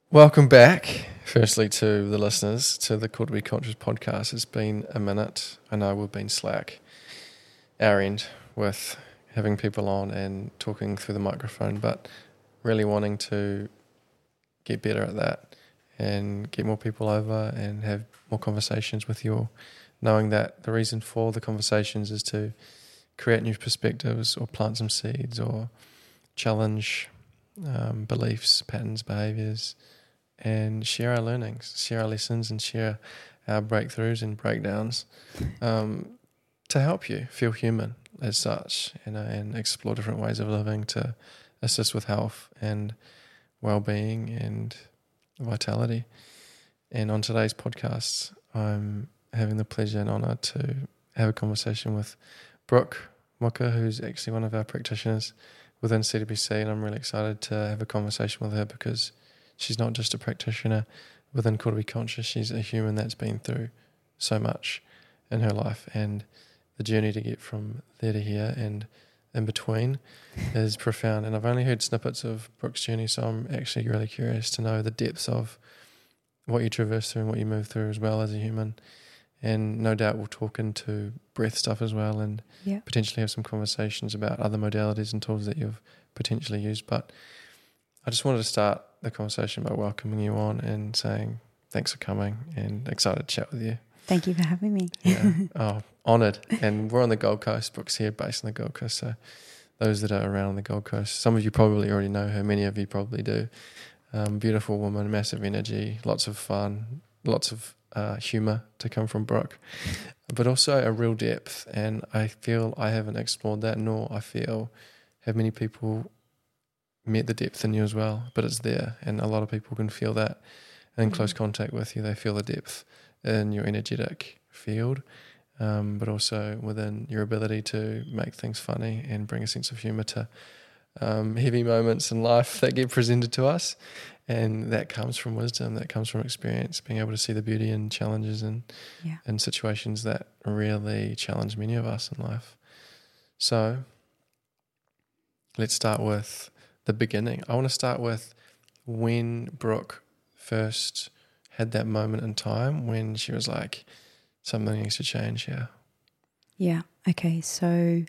Welcome back, firstly, to the listeners, to the Call to Be Conscious podcast. It's been a minute. I know we've been slack, our end, with having people on and talking through the microphone, but really wanting to get better at that and get more people over and have more conversations with you all, knowing that the reason for the conversations is to create new perspectives or plant some seeds or challenge beliefs, patterns, behaviours, and share our learnings, share our lessons, and share our breakthroughs and breakdowns to help you feel human as such, and explore different ways of living to assist with health and well-being and vitality. And on today's podcast, I'm having the pleasure and honour to have a conversation with Brooke Muka, who's actually one of our practitioners within CTBC, and I'm really excited to have a conversation with her because she's not just a practitioner within Call to Be Conscious, she's a human that's been through so much in her life, and the journey to get from there to here and in between is profound. And I've only heard snippets of Brooke's journey, so I'm actually really curious to know the depths of what you traverse through and what you move through as well as a human. And no doubt we'll talk into breath stuff as well, and potentially have some conversations about other modalities and tools that you've potentially used. But I just wanted to start the conversation by welcoming you on and saying thanks for coming and excited to chat with you. Thank you for having me. Yeah. Oh, honoured. And we're on the Gold Coast. Brooke's here, based on the Gold Coast. So those that are around the Gold Coast, some of you probably already know her. Many of you probably do. Beautiful woman, massive energy, lots of fun, lots of humour to come from Brooke, but also a real depth. And I feel I haven't explored that, nor I feel have many people met the depth in you as well, but it's there, and a lot of people can feel that in close contact with you. They feel the depth in your energetic field, but also within your ability to make things funny and bring a sense of humour to heavy moments in life that get presented to us. And that comes from wisdom, that comes from experience, being able to see the beauty in challenges and in situations that really challenge many of us in life. So let's start with the beginning. I want to start with when Brooke first had that moment in time when she was like, something needs to change here. Yeah. Okay. So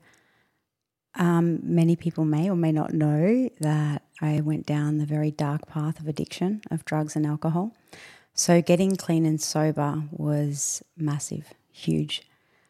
many people may or may not know that I went down the very dark path of addiction of drugs and alcohol. So getting clean and sober was massive, huge.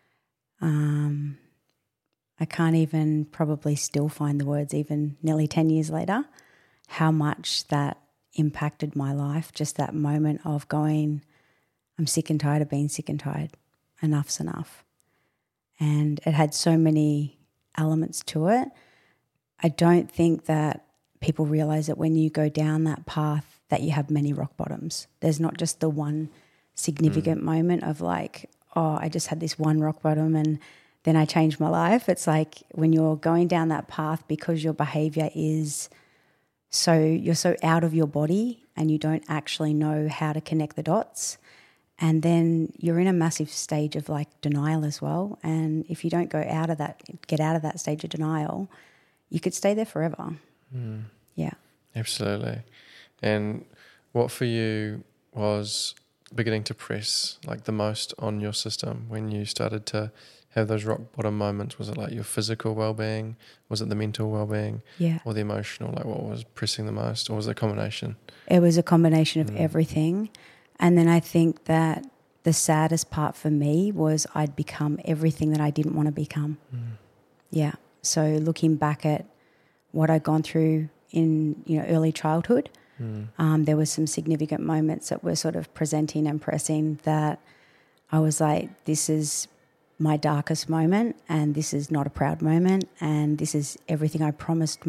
I can't even probably still find the words even nearly 10 years later, how much that impacted my life. Just that moment of going, I'm sick and tired of being sick and tired. Enough's enough. And it had so many elements to it. I don't think that people realize that when you go down that path that you have many rock bottoms. There's not just the one significant moment of like, oh, I just had this one rock bottom and then I changed my life. It's like when you're going down that path because your behavior is you're so out of your body and you don't actually know how to connect the dots. And then you're in a massive stage of like denial as well. And if you don't get out of that stage of denial, you could stay there forever. Yeah. Absolutely. And what for you was beginning to press like the most on your system when you started to have those rock bottom moments? Was it like your physical well-being? Was it the mental well-being? Yeah. Or the emotional? Like what was pressing the most? Or was it a combination? It was a combination of everything. And then I think that the saddest part for me was I'd become everything that I didn't want to become. Yeah. So looking back at what I'd gone through in early childhood, there were some significant moments that were sort of presenting and pressing that I was like, this is my darkest moment and this is not a proud moment and this is everything I promised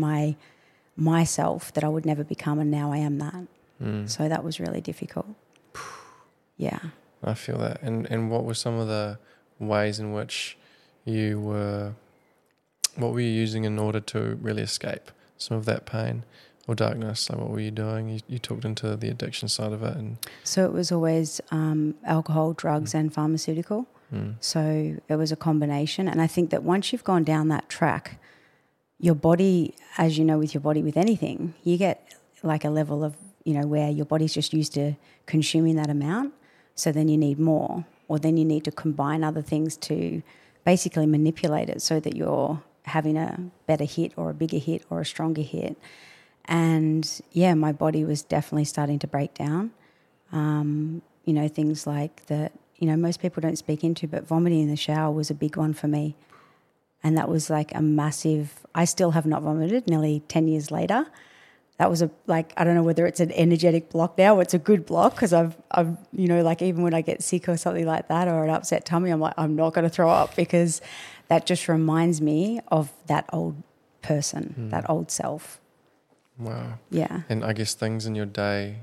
myself that I would never become, and now I am that. So that was really difficult. Yeah. I feel that. And what were some of the ways in which what were you using in order to really escape some of that pain or darkness? Like what were you doing? You talked into the addiction side of it. So it was always alcohol, drugs and pharmaceutical. So it was a combination. And I think that once you've gone down that your body, as you know with your body with anything, you get like a level of where your body's just used to consuming that amount. So then you need more, or then you need to combine other things to basically manipulate it so that you're having a better hit or a bigger hit or a stronger hit. And yeah, my body was definitely starting to break down. Things like that, most people don't speak into, but vomiting in the shower was a big one for me. And that was like a massive, I still have not vomited nearly 10 years later. That was I don't know whether it's an energetic block now or it's a good block, because I've even when I get sick or something like that, or an upset tummy, I'm like, I'm not going to throw up, because that just reminds me of that old person, that old self. Wow. Yeah. And I guess things in your day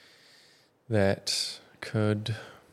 that could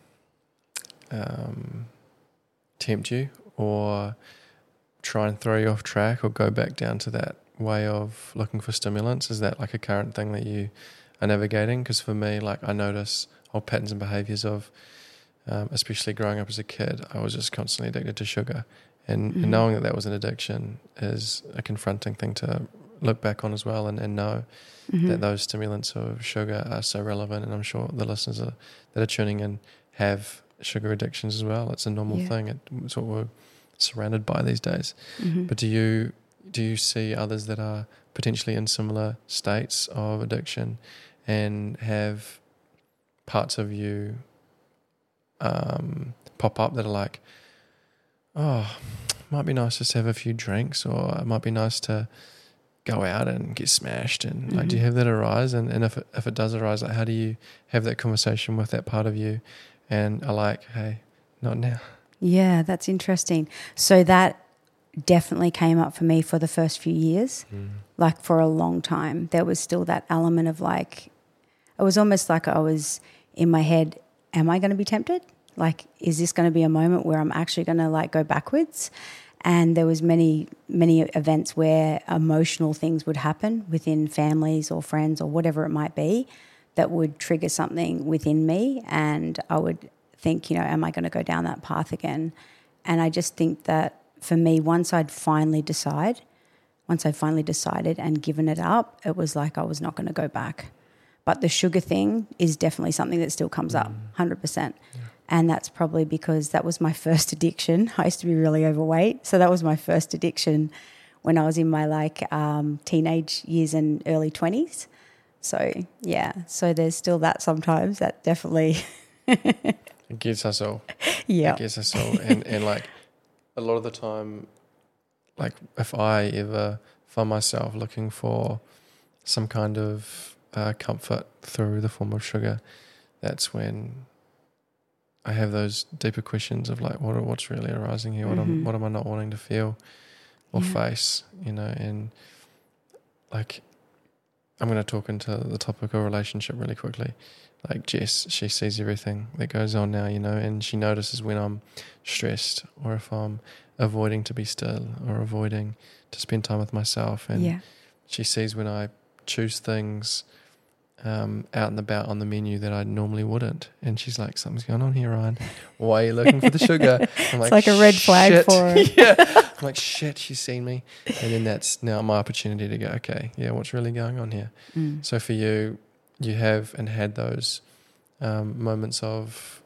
tempt you or try and throw you off track or go back down to that way of looking for stimulants? Is that like a current thing that you are navigating? Because for me, I notice old patterns and behaviours of, especially growing up as a kid, I was just constantly addicted to sugar. And knowing that was an addiction is a confronting thing to look back on as well, and know that those stimulants of sugar are so relevant. And I'm sure the listeners that are tuning in have sugar addictions as well. It's a normal thing. It's what we're surrounded by these days. But do you see others that are potentially in similar states of addiction and have parts of you pop up that are like, oh, might be nice just to have a few drinks, or it might be nice to go out and get smashed? And do you have that arise? And if it does arise, how do you have that conversation with that part of you and are like, hey, not now? Yeah, that's interesting. So that definitely came up for me for the first few years. For a long time, there was still that element of it was almost like I was in my head, am I going to be tempted? Is this going to be a moment where I'm actually going to go backwards? And there was many, many events where emotional things would happen within families or friends or whatever it might be that would trigger something within me. And I would think, am I going to go down that path again? And I just think that for me, once I'd finally decided and given it up, it was like I was not going to go back. But the sugar thing is definitely something that still comes up, 100%. Yeah. And that's probably because that was my first addiction. I used to be really overweight. So that was my first addiction when I was in my teenage years and early 20s. So, yeah. So there's still that sometimes. That definitely... It gets us all. Yeah. It gets us all. And a lot of the time, if I ever find myself looking for some kind of comfort through the form of sugar, that's when I have those deeper questions of what's really arising here? What am I not wanting to feel or face? And I'm going to talk into the topic of relationship really quickly. Jess, she sees everything that goes on now, and she notices when I'm stressed or if I'm avoiding to be still or avoiding to spend time with myself. And she sees when I choose things out and about on the menu that I normally wouldn't. And she's like, something's going on here, Ryan. Why are you looking for the sugar? I'm it's like a red flag for her. Yeah. I'm like, shit, she's seen me. And then that's now my opportunity to go, okay, yeah, what's really going on here? So for you, you have and had those moments of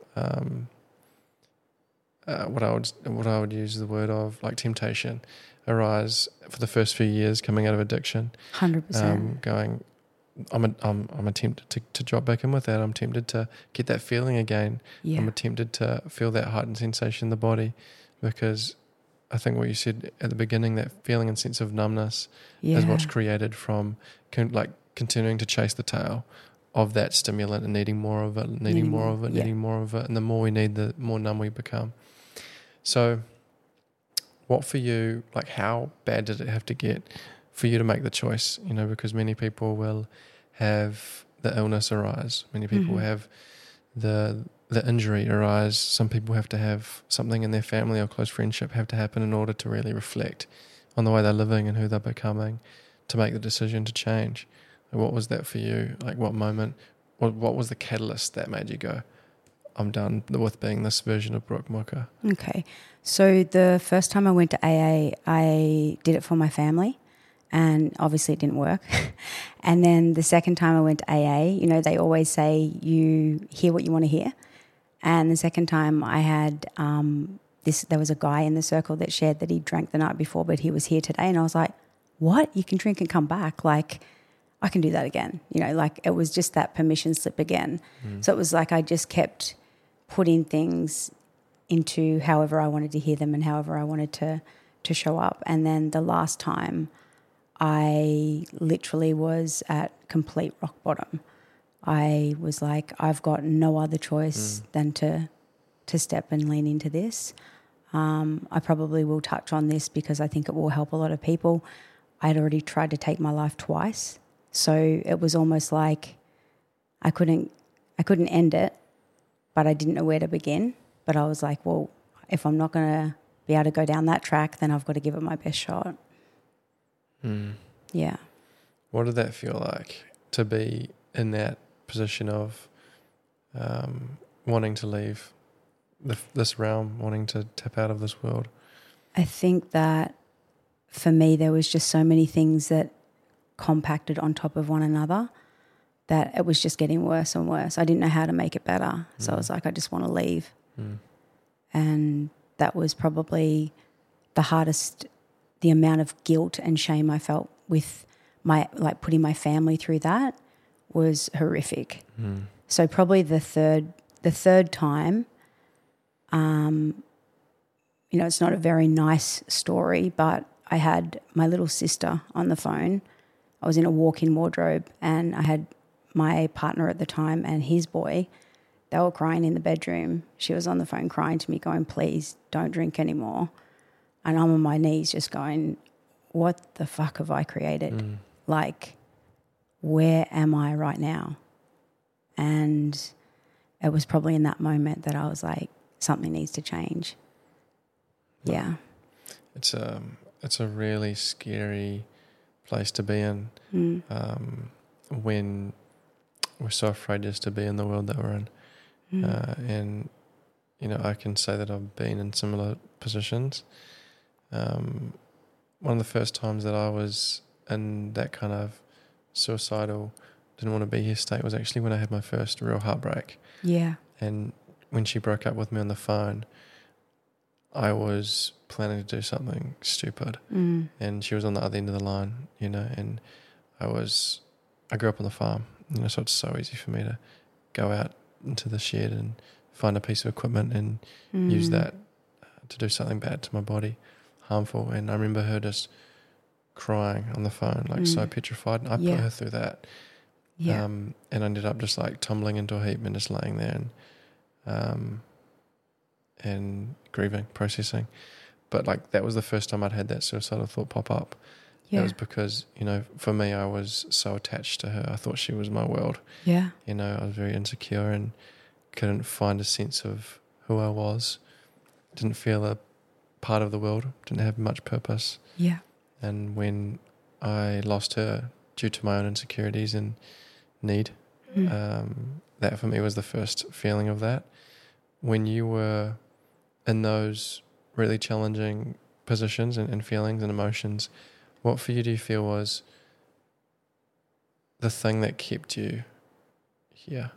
what I would use the word of temptation arise for the first few years coming out of addiction. 100%. Going, I'm tempted to drop back in with that. I'm tempted to get that feeling again. Yeah. I'm tempted to feel that heightened sensation in the body, because I think what you said at the beginning, that feeling and sense of numbness is what's created from continuing to chase the tail of that stimulant and needing more of it, needing more of it. And the more we need, the more numb we become. So what for you, how bad did it have to get for you to make the choice? Because many people will have the illness arise. Many people have the injury arise. Some people have to have something in their family or close friendship have to happen in order to really reflect on the way they're living and who they're becoming, to make the decision to change. What was that for you? What moment, what was the catalyst that made you go, I'm done with being this version of Brooke Mooka? Okay. So the first time I went to AA, I did it for my family. and obviously it didn't work. And then the second time I went to AA, you know, they always say you hear what you want to hear. And the second time I had there was a guy in the circle that shared that he drank the night before, but he was here today. And I was like, what? You can drink and come back? Like, I can do that again. You know, like it was just that permission slip again. So it was like I just kept putting things into however I wanted to hear them and however I wanted to show up. And then the last time I literally was at complete rock bottom. I was like, I've got no other choice than to step and lean into this. I probably will touch on this because I think it will help a lot of people. I'd already tried to take my life twice. So it was almost like I couldn't end it, but I didn't know where to begin. But I was like, well, if I'm not going to be able to go down that track, then I've got to give it my best shot. Yeah. What did that feel like to be in that position of wanting to leave this realm, wanting to tap out of this world? I think that for me there was just so many things that compacted on top of one another that it was just getting worse and worse. I didn't know how to make it better. So I was like, I just want to leave. And that was probably the hardest, the amount of guilt and shame I felt with putting my family through that was horrific. So probably the third time, you know, it's not a very nice story, but I had my little sister on the phone. I was in a walk-in wardrobe and I had my partner at the time and his boy. They were crying in the bedroom. She was on the phone crying to me going, please don't drink anymore. And I'm on my knees just going, what the fuck have I created? Like, where am I right now? And it was probably in that moment that I was like, something needs to change. Yeah. It's a really scary place to be in when we're so afraid just to be in the world that we're in. And, you know, I can say that I've been in similar positions. One of the first times that I was in that kind of suicidal, didn't want to be here state was actually when I had my first real heartbreak. Yeah. And when she broke up with me on the phone, I was planning to do something stupid. And she was on the other end of the line, you know, and I grew up on the farm, you know, so it's so easy for me to go out into the shed and find a piece of equipment and use that to do something bad to my body, harmful. And I remember her just crying on the phone, like so petrified. And I put her through that. Yeah. And I ended up just like tumbling into a heap and just laying there and grieving, processing. But like that was the first time I'd had that suicidal thought pop up. Yeah. It was because, you know, for me, I was so attached to her. I thought she was my world. Yeah. You know, I was very insecure and couldn't find a sense of who I was. Didn't feel a part of the world. Didn't have much purpose. Yeah. And when I lost her due to my own insecurities and need, that for me was the first feeling of that. When you were in those really challenging positions and feelings and emotions, what for you do you feel was the thing that kept you here?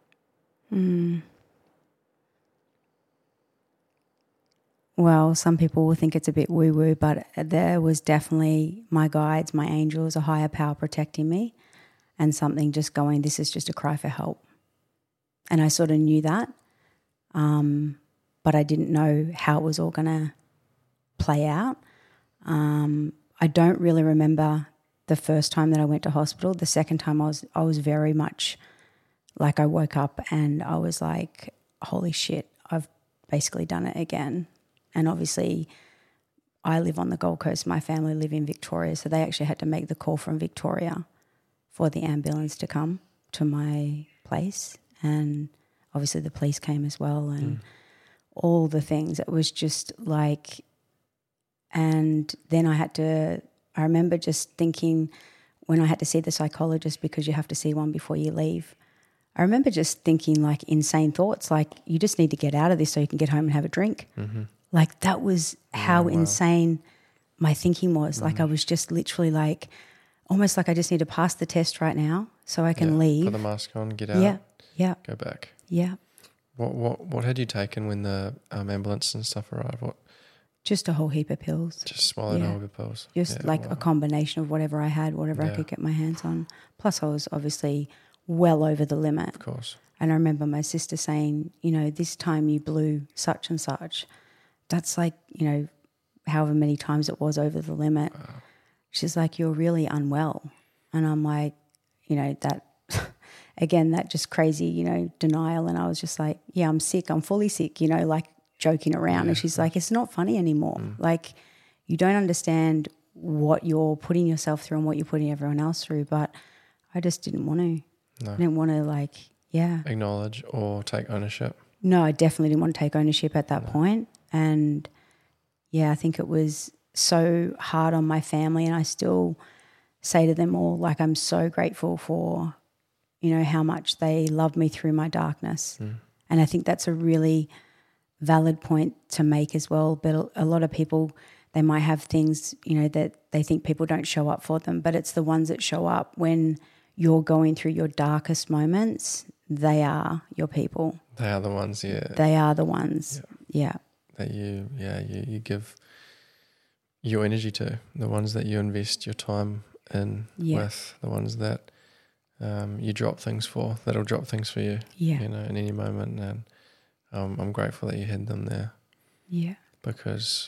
Well, some people will think it's a bit woo-woo, but there was definitely my guides, my angels, a higher power protecting me, and something just going, this is just a cry for help. And I sort of knew that, but I didn't know how it was all going to play out. I don't really remember the first time that I went to hospital. The second time I was very much like I woke up and I was like, holy shit, I've basically done it again. And obviously I live on the Gold Coast. My family live in Victoria, so they actually had to make the call from Victoria for the ambulance to come to my place. And obviously the police came as well and all the things. It was just like, and then I remember just thinking when I had to see the psychologist, because you have to see one before you leave, I remember just thinking like insane thoughts, like you just need to get out of this so you can get home and have a drink. Like that was how insane my thinking was. Like I was just literally like, almost like I just need to pass the test right now so I can leave. Put the mask on, get out, go back. Yeah. What had you taken when the ambulance and stuff arrived? What? Just a whole heap of pills. Just swallowed a whole heap of pills. Just a combination of whatever I had, whatever I could get my hands on. Plus I was obviously well over the limit. Of course. And I remember my sister saying, you know, this time you blew such and such. That's like, you know, however many times it was over the limit. Wow. She's like, you're really unwell. And I'm like, you know, that, again, that just crazy, you know, denial. And I was just like, yeah, I'm sick. I'm fully sick, you know, like joking around. And she's like, it's not funny anymore. Like, you don't understand what you're putting yourself through and what you're putting everyone else through. But I just didn't want to. I didn't want to acknowledge or take ownership. No, I definitely didn't want to take ownership at that point. And I think it was so hard on my family, and I still say to them all, like, I'm so grateful for, you know, how much they love me through my darkness. And I think that's a really valid point to make as well. But a lot of people, they might have things, you know, that they think people don't show up for them, but it's the ones that show up when you're going through your darkest moments. They are your people. They are the ones, They are the ones, that you give your energy to, the ones that you invest your time in with, the ones that you drop things for, that'll drop things for you, you know, in any moment. And I'm grateful that you had them there. Yeah. Because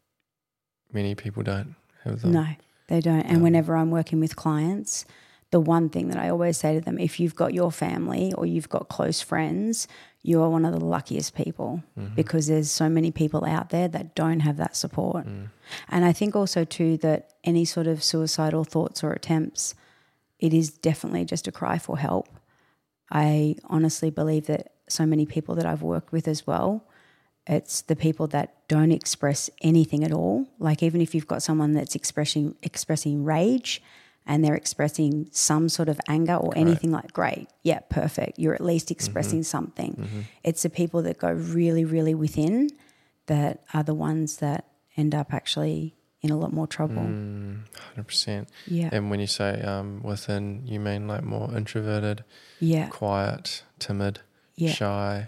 many people don't have them. No, they don't. And whenever I'm working with clients, the one thing that I always say to them, if you've got your family or you've got close friends, you are one of the luckiest people, because there's so many people out there that don't have that support. And I think also too that any sort of suicidal thoughts or attempts, it is definitely just a cry for help. I honestly believe that so many people that I've worked with as well, it's the people that don't express anything at all. Like, even if you've got someone that's expressing rage and they're expressing some sort of anger or anything, like, great, yeah, perfect. You're at least expressing something. It's the people that go really, really within that are the ones that end up actually in a lot more trouble. 100%. Yeah. And when you say within, you mean like more introverted, quiet, timid, shy,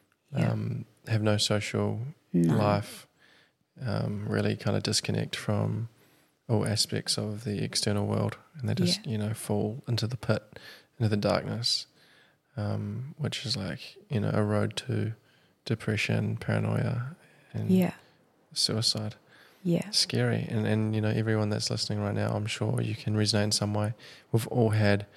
have no social life, really kind of disconnect from all aspects of the external world, and they just, you know, fall into the pit, into the darkness, which is like, you know, a road to depression, paranoia, and suicide. Yeah. Scary. And, you know, everyone that's listening right now, I'm sure you can resonate in some way. We've all had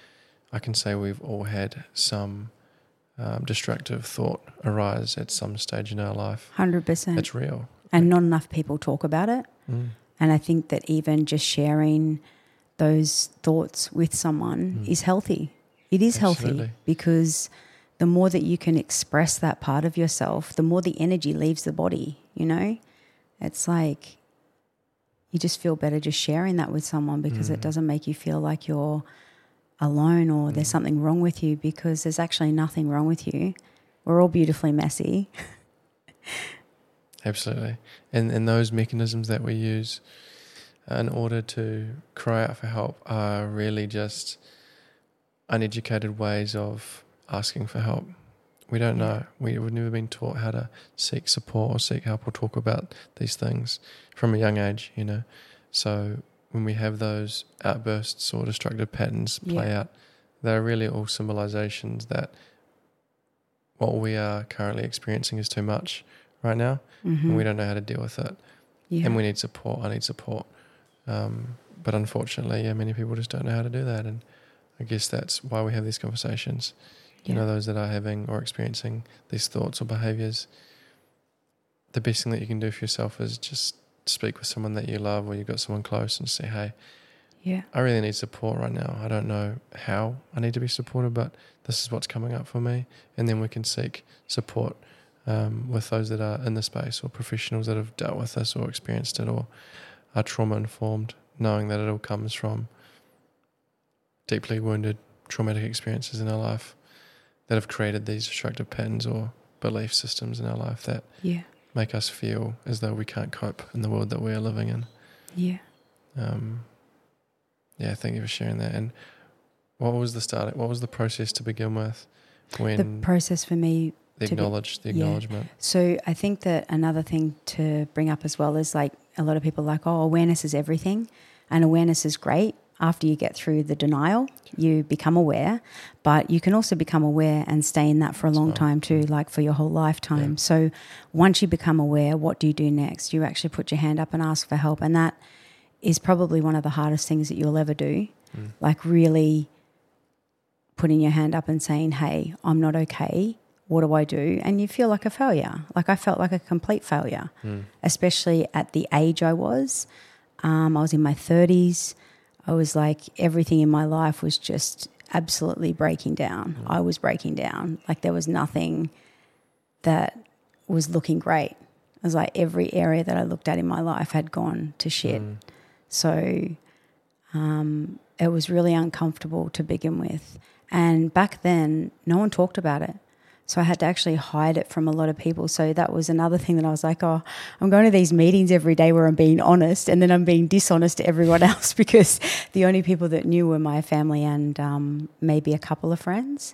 some destructive thought arise at some stage in our life. 100%. It's real. And not enough people talk about it. And I think that even just sharing those thoughts with someone is healthy. It is healthy, because the more that you can express that part of yourself, the more the energy leaves the body, you know? It's like you just feel better just sharing that with someone, because it doesn't make you feel like you're alone or there's something wrong with you, because there's actually nothing wrong with you. We're all beautifully messy. Absolutely. And those mechanisms that we use in order to cry out for help are really just uneducated ways of asking for help. We don't know. We've never been taught how to seek support or seek help or talk about these things from a young age, you know. So when we have those outbursts or destructive patterns play out, they're really all symbolizations that what we are currently experiencing is too much right now, and we don't know how to deal with it. And we need support. I need support. But unfortunately, many people just don't know how to do that. And I guess that's why we have these conversations. You know, those that are having or experiencing these thoughts or behaviors, the best thing that you can do for yourself is just speak with someone that you love, or you've got someone close, and say, hey, I really need support right now. I don't know how I need to be supported, but this is what's coming up for me. And then we can seek support with those that are in the space, or professionals that have dealt with this or experienced it or are trauma informed, knowing that it all comes from deeply wounded, traumatic experiences in our life that have created these destructive patterns or belief systems in our life that make us feel as though we can't cope in the world that we are living in. Yeah. Yeah, thank you for sharing that. And what was the process to begin with? When The process for me, the acknowledgement. So I think that another thing to bring up as well is like a lot of people are like, oh, awareness is everything, and awareness is great. After you get through the denial, you become aware, but you can also become aware and stay in that for a long time too, like for your whole lifetime. Yeah. So once you become aware, what do you do next? You actually put your hand up and ask for help, and that is probably one of the hardest things that you'll ever do. Like really putting your hand up and saying, hey, I'm not okay. What do I do? And you feel like a failure. Like I felt like a complete failure, especially at the age I was. I was in my 30s. I was like, everything in my life was just absolutely breaking down. I was breaking down. Like there was nothing that was looking great. It was like every area that I looked at in my life had gone to shit. So it was really uncomfortable to begin with. And back then, no one talked about it. So I had to actually hide it from a lot of people. So that was another thing that I was like, oh, I'm going to these meetings every day where I'm being honest, and then I'm being dishonest to everyone else because the only people that knew were my family and maybe a couple of friends.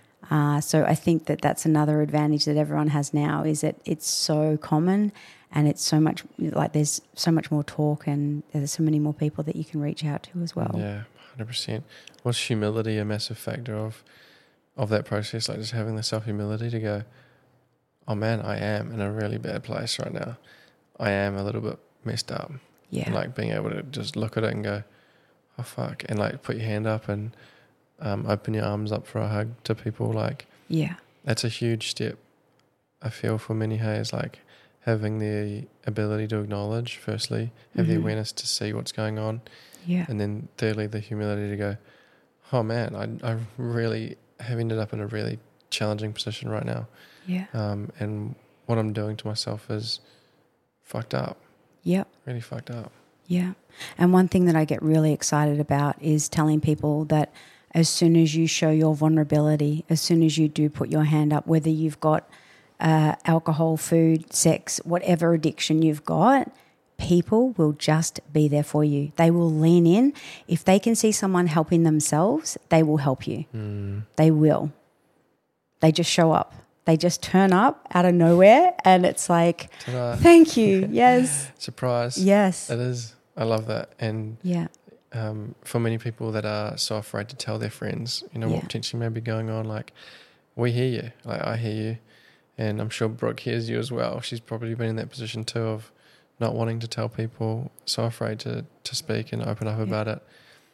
So I think that that's another advantage that everyone has now is that it's so common and it's so much, like there's so much more talk and there's so many more people that you can reach out to as well. Yeah, 100%. Was humility a massive factor of that process, like just having the self-humility to go, oh man, I am in a really bad place right now. I am a little bit messed up. Yeah. And like being able to just look at it and go, oh fuck, and like put your hand up and open your arms up for a hug to people. Like, yeah, that's a huge step, I feel, for many. Hey, is like having the ability to acknowledge, firstly, have the awareness to see what's going on. Yeah. And then thirdly, the humility to go, oh man, I really have ended up in a really challenging position right now. Yeah. And what I'm doing to myself is fucked up. Yep. Really fucked up. Yeah. And one thing that I get really excited about is telling people that as soon as you show your vulnerability, as soon as you do put your hand up, whether you've got alcohol, food, sex, whatever addiction you've got, people will just be there for you. They will lean in. If they can see someone helping themselves, they will help you. They will. They just show up. They just turn up out of nowhere and it's like, Ta-da. Thank you. Yes. Surprise. Yes. It is. I love that. And yeah. For many people that are so afraid to tell their friends, what Yeah. potentially may be going on, like, we hear you. Like, I hear you. And I'm sure Brooke hears you as well. She's probably been in that position too of not wanting to tell people, so afraid to speak and open up about it.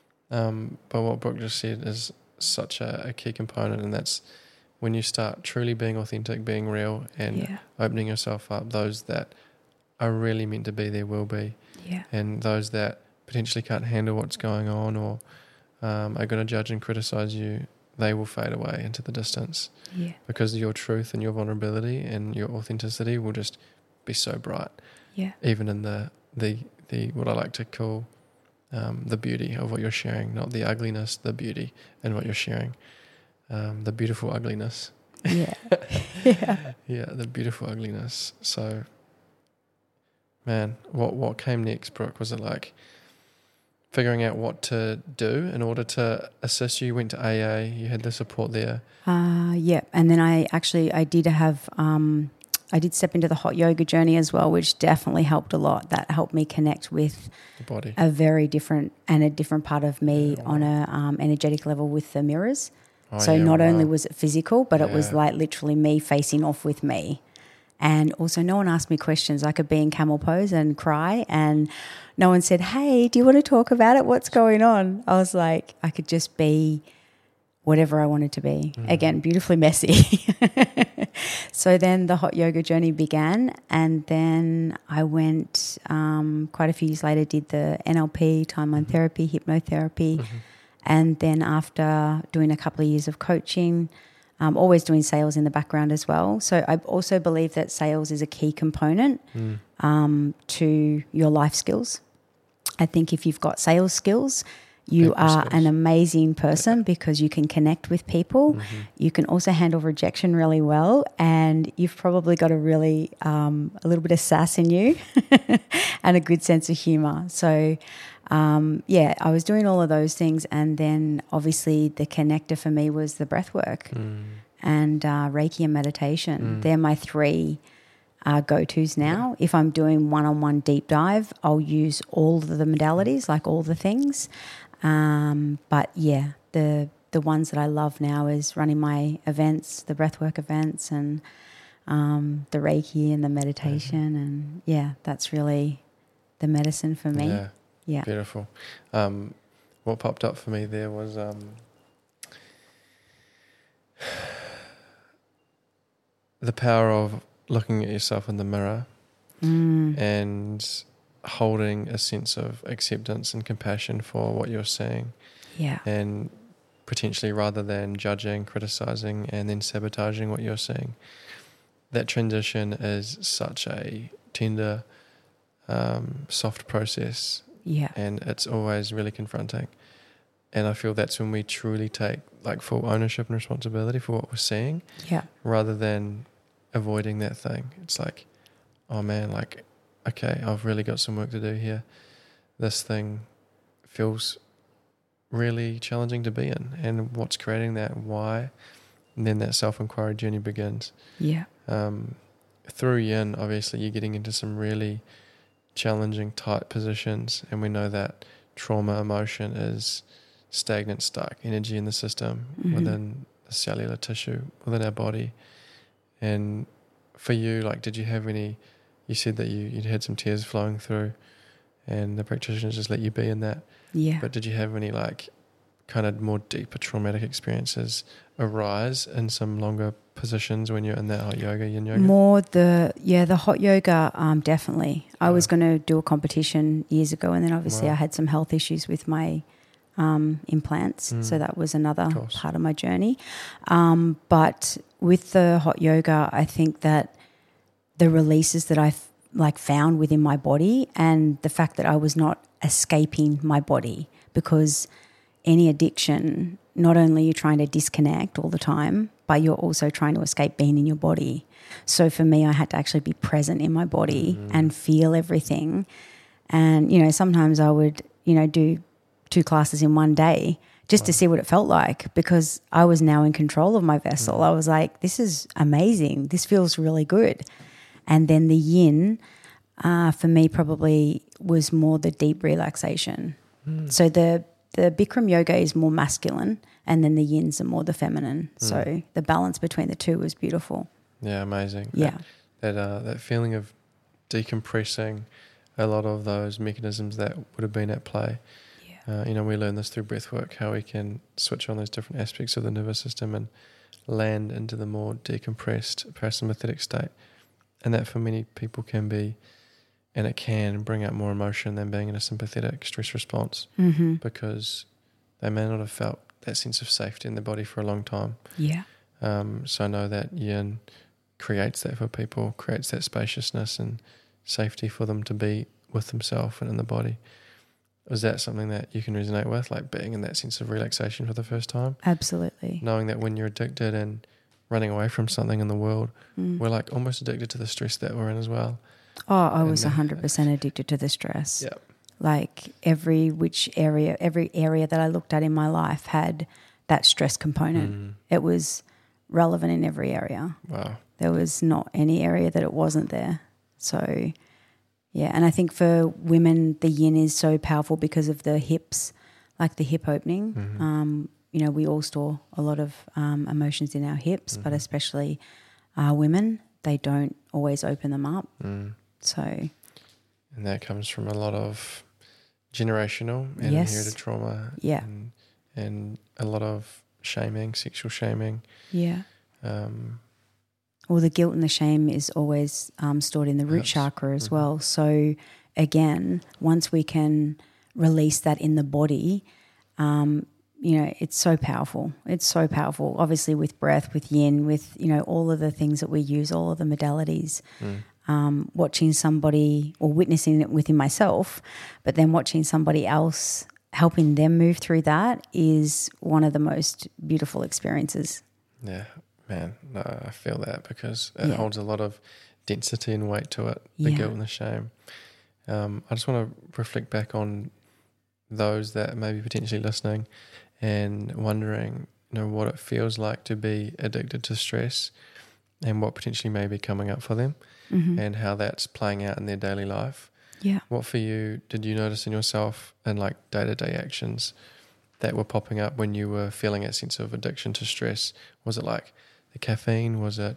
But what Brooke just said is such a key component, and that's when you start truly being authentic, being real, and opening yourself up, those that are really meant to be there will be. Yeah. And those that potentially can't handle what's going on or are going to judge and criticize you, they will fade away into the distance. Yeah. Because your truth and your vulnerability and your authenticity will just be so bright. Yeah. Even in the what I like to call the beauty of what you're sharing, not the ugliness, the beauty in what you're sharing. The beautiful ugliness. Yeah. Yeah. Yeah, the beautiful ugliness. So, man, what came next, Brooke? Was it like figuring out what to do in order to assist you? You went to AA, you had the support there. Yeah. And then I did have, I did step into the hot yoga journey as well, which definitely helped a lot. That helped me connect with The body. a very different part of me on a energetic level with the mirrors. So not only was it physical, but it was like literally me facing off with me. And also no one asked me questions. I could be in camel pose and cry and no one said, hey, do you want to talk about it? What's going on? I was like, I could just be whatever I wanted to be. Again, beautifully messy. So then the hot yoga journey began, and then I went quite a few years later, did the NLP, timeline therapy, hypnotherapy. And then after doing a couple of years of coaching, always doing sales in the background as well. So I also believe that sales is a key component to your life skills. I think if you've got sales skills, you People are skills. an amazing person because you can connect with people. You can also handle rejection really well, and you've probably got a really a little bit of sass in you and a good sense of humour. So, yeah, I was doing all of those things, and then obviously the connector for me was the breath work and Reiki and meditation. They're my three go-tos now. If I'm doing one-on-one deep dive, I'll use all of the modalities, like all the things. But yeah, the ones that I love now is running my events, the breathwork events, and the Reiki and the meditation, and yeah, that's really the medicine for me. Yeah. Beautiful. What popped up for me there was the power of looking at yourself in the mirror and holding a sense of acceptance and compassion for what you're seeing. Yeah. And potentially, rather than judging, criticizing, and then sabotaging what you're seeing, that transition is such a tender, soft process. Yeah. And it's always really confronting. And I feel that's when we truly take like full ownership and responsibility for what we're seeing. Yeah. Rather than avoiding that thing. It's like, oh man, like, okay, I've really got some work to do here. This thing feels really challenging to be in. And what's creating that? Why? And then that self-inquiry journey begins. Yeah. Through yin, obviously, you're getting into some really challenging, tight positions. And we know that trauma emotion is stagnant, stuck energy in the system within the cellular tissue within our body. And for you, like, did you have any, you said that you'd had some tears flowing through and the practitioners just let you be in that. Yeah. But did you have any like kind of more deeper traumatic experiences arise in some longer positions when you're in that hot yoga, yin yoga? More the hot yoga, definitely. I was going to do a competition years ago, and then obviously I had some health issues with my implants. So that was another part of my journey. But with the hot yoga, I think that the releases that I found within my body, and the fact that I was not escaping my body, because any addiction, not only you're trying to disconnect all the time, but you're also trying to escape being in your body. So for me, I had to actually be present in my body and feel everything. And, sometimes I would, do 2 classes in one day just to see what it felt like, because I was now in control of my vessel. I was like, this is amazing. This feels really good. And then the yin, for me, probably was more the deep relaxation. So the Bikram yoga is more masculine, and then the yins are more the feminine. So the balance between the two was beautiful. Yeah, amazing. Yeah. That feeling of decompressing a lot of those mechanisms that would have been at play. Yeah. We learn this through breath work, how we can switch on those different aspects of the nervous system and land into the more decompressed parasympathetic state. And that for many people can be, and it can bring out more emotion than being in a sympathetic stress response, because they may not have felt that sense of safety in their body for a long time. Yeah. So I know that yin creates that for people, creates that spaciousness and safety for them to be with themselves and in the body. Is that something that you can resonate with, like being in that sense of relaxation for the first time? Absolutely. Knowing that when you're addicted and running away from something in the world, we're like almost addicted to the stress that we're in as well. Oh, I was 100% addicted to the stress. Yeah. Like every area that I looked at in my life had that stress component. It was relevant in every area. Wow. There was not any area that it wasn't there. So, yeah. And I think for women, the yin is so powerful because of the hips, like the hip opening. We all store a lot of emotions in our hips, but especially women, they don't always open them up. So, and that comes from a lot of generational and inherited trauma. Yeah. And a lot of shaming, sexual shaming. Yeah. Well, the guilt and the shame is always stored in the root chakra as well. So again, once we can release that in the body, it's so powerful. It's so powerful. Obviously with breath, with yin, with, all of the things that we use, all of the modalities. Watching somebody or witnessing it within myself, but then watching somebody else helping them move through that is one of the most beautiful experiences. Yeah, man, no, I feel that because it holds a lot of density and weight to it, the guilt and the shame. I just want to reflect back on those that may be potentially listening and wondering, what it feels like to be addicted to stress and what potentially may be coming up for them and how that's playing out in their daily life. Yeah. What for you did you notice in yourself and like day-to-day actions that were popping up when you were feeling a sense of addiction to stress? Was it like the caffeine? Was it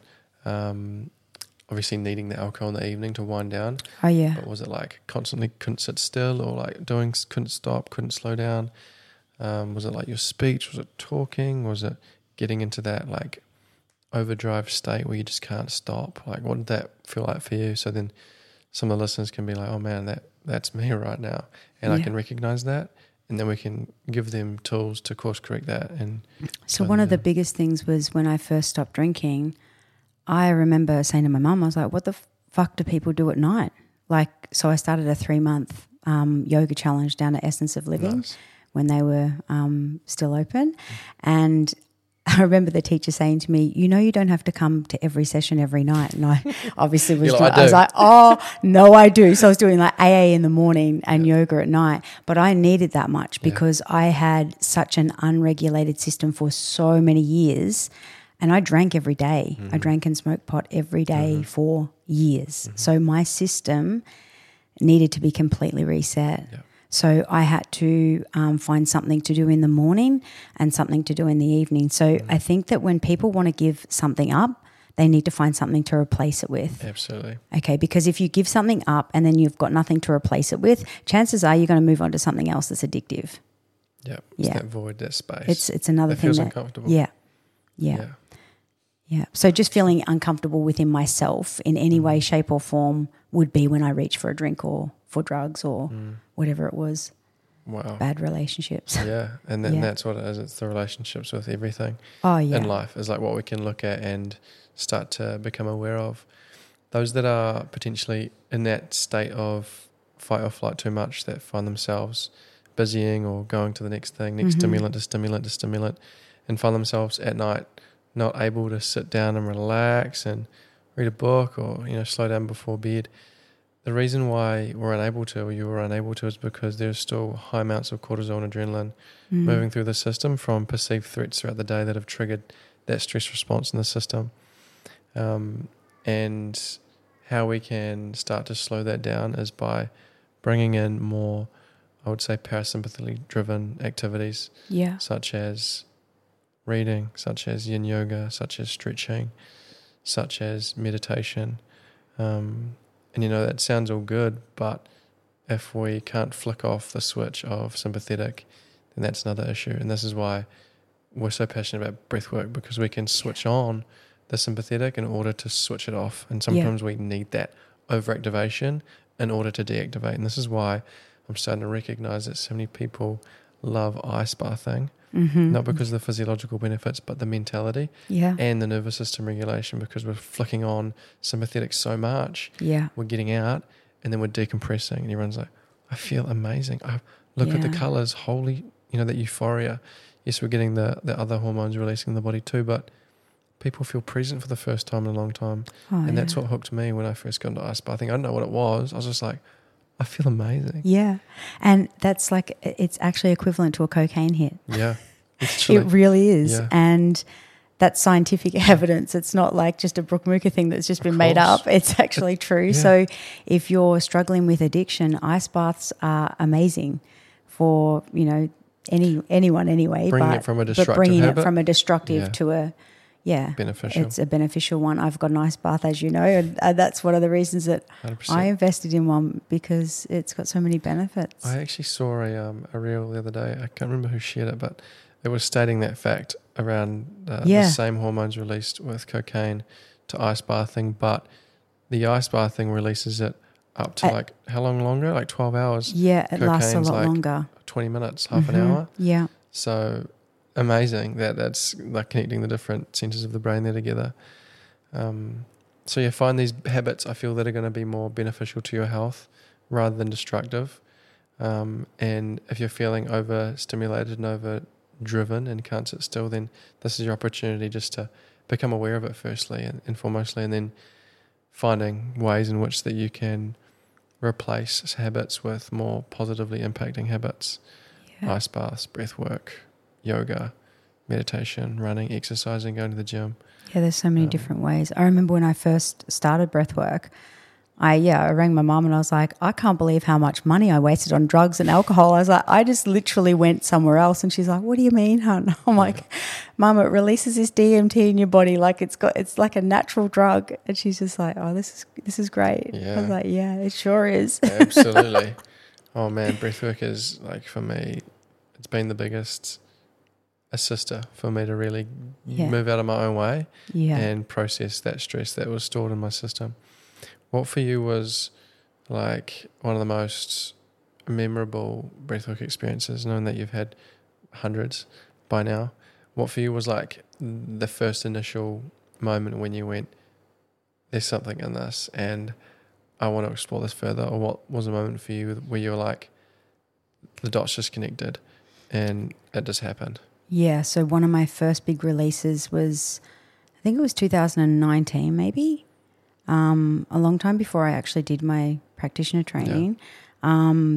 obviously needing the alcohol in the evening to wind down? Oh, yeah. But was it like constantly couldn't sit still or like couldn't stop, couldn't slow down? Was it like your speech? Was it talking? Was it getting into that like overdrive state where you just can't stop? Like what did that feel like for you? So then some of the listeners can be like, oh man, that's me right now. And I can recognize that. And then we can give them tools to course correct that. And so one of the biggest things was when I first stopped drinking, I remember saying to my mum, I was like, what the fuck do people do at night? Like, so I started a 3-month yoga challenge down at Essence of Living when they were still open. And I remember the teacher saying to me, you don't have to come to every session every night. And I obviously was I was like, oh, no, I do. So I was doing like AA in the morning and yoga at night. But I needed that much because I had such an unregulated system for so many years. And I drank every day. I drank and smoked pot every day for years. So my system needed to be completely reset. Yeah. So I had to find something to do in the morning and something to do in the evening. So I think that when people want to give something up, they need to find something to replace it with. Absolutely. Okay, because if you give something up and then you've got nothing to replace it with, chances are you're going to move on to something else that's addictive. Yeah, it's that void, that space. It's another thing feels that uncomfortable. Yeah. So just feeling uncomfortable within myself in any way, shape or form would be when I reach for a drink or for drugs or whatever it was. Wow. Bad relationships. Yeah. And then that's what it is. It's the relationships with everything in life is like what we can look at and start to become aware of. Those that are potentially in that state of fight or flight too much, that find themselves busying or going to the next thing, next stimulant to stimulant, and find themselves at night not able to sit down and relax and read a book or, slow down before bed. The reason why you were unable to is because there's still high amounts of cortisol and adrenaline moving through the system from perceived threats throughout the day that have triggered that stress response in the system. And how we can start to slow that down is by bringing in more, I would say, parasympathetically driven activities, such as reading, such as yin yoga, such as stretching, such as meditation. And that sounds all good, but if we can't flick off the switch of sympathetic, then that's another issue. And this is why we're so passionate about breath work, because we can switch on the sympathetic in order to switch it off. And sometimes we need that overactivation in order to deactivate. And this is why I'm starting to recognize that so many people love ice bathing. Not because of the physiological benefits, but the mentality and the nervous system regulation, because we're flicking on sympathetic so much. We're getting out and then we're decompressing and everyone's like, I feel amazing. I look at the colours, holy, that euphoria. Yes, we're getting the other hormones releasing in the body too, but people feel present for the first time in a long time. And that's what hooked me when I first got into ice bathing. I didn't know what it was. I was just like, I feel amazing. Yeah. And that's like, it's actually equivalent to a cocaine hit. Yeah. It really is. Yeah. And that's scientific evidence. It's not like just a Brooke Mooker thing that's just been made up. It's actually true. So if you're struggling with addiction, ice baths are amazing for, anyone anyway. Bringing it from a destructive habit. It from a destructive to a beneficial. It's a beneficial one. I've got an ice bath, as you know, and that's one of the reasons that 100%. I invested in one, because it's got so many benefits. I actually saw a reel the other day. I can't remember who shared it, but it was stating that fact around the same hormones released with cocaine to ice bathing, but the ice bathing releases it up to like how long longer? Like 12 hours. Yeah, it lasts a lot longer. 20 minutes, half an hour. Yeah. So amazing that's like connecting the different centers of the brain there together. So find these habits, I feel, that are going to be more beneficial to your health rather than destructive. And if you're feeling overstimulated and overdriven and can't sit still, then this is your opportunity just to become aware of it firstly and foremostly, and then finding ways in which that you can replace habits with more positively impacting habits. Yeah. Ice baths, breath work, yoga, meditation, running, exercising, going to the gym. Yeah, there's so many different ways. I remember when I first started breath work, I rang my mum and I was like, I can't believe how much money I wasted on drugs and alcohol. I was like, I just literally went somewhere else. And she's like, what do you mean, hon? I'm like, Mum, it releases this DMT in your body. Like it's like a natural drug. And she's just like, oh, this is great. Yeah. I was like, yeah, it sure is. Absolutely. Oh man, breathwork is, like, for me, it's been the biggest assister for me to really move out of my own way and process that stress that was stored in my system. What for you was like one of the most memorable breathwork experiences, knowing that you've had hundreds by now? What for you was like the first initial moment when you went, there's something in this and I want to explore this further? Or what was a moment for you where you were like, the dots just connected and it just happened? Yeah, so one of my first big releases was, I think it was 2019 maybe, a long time before I actually did my practitioner training. And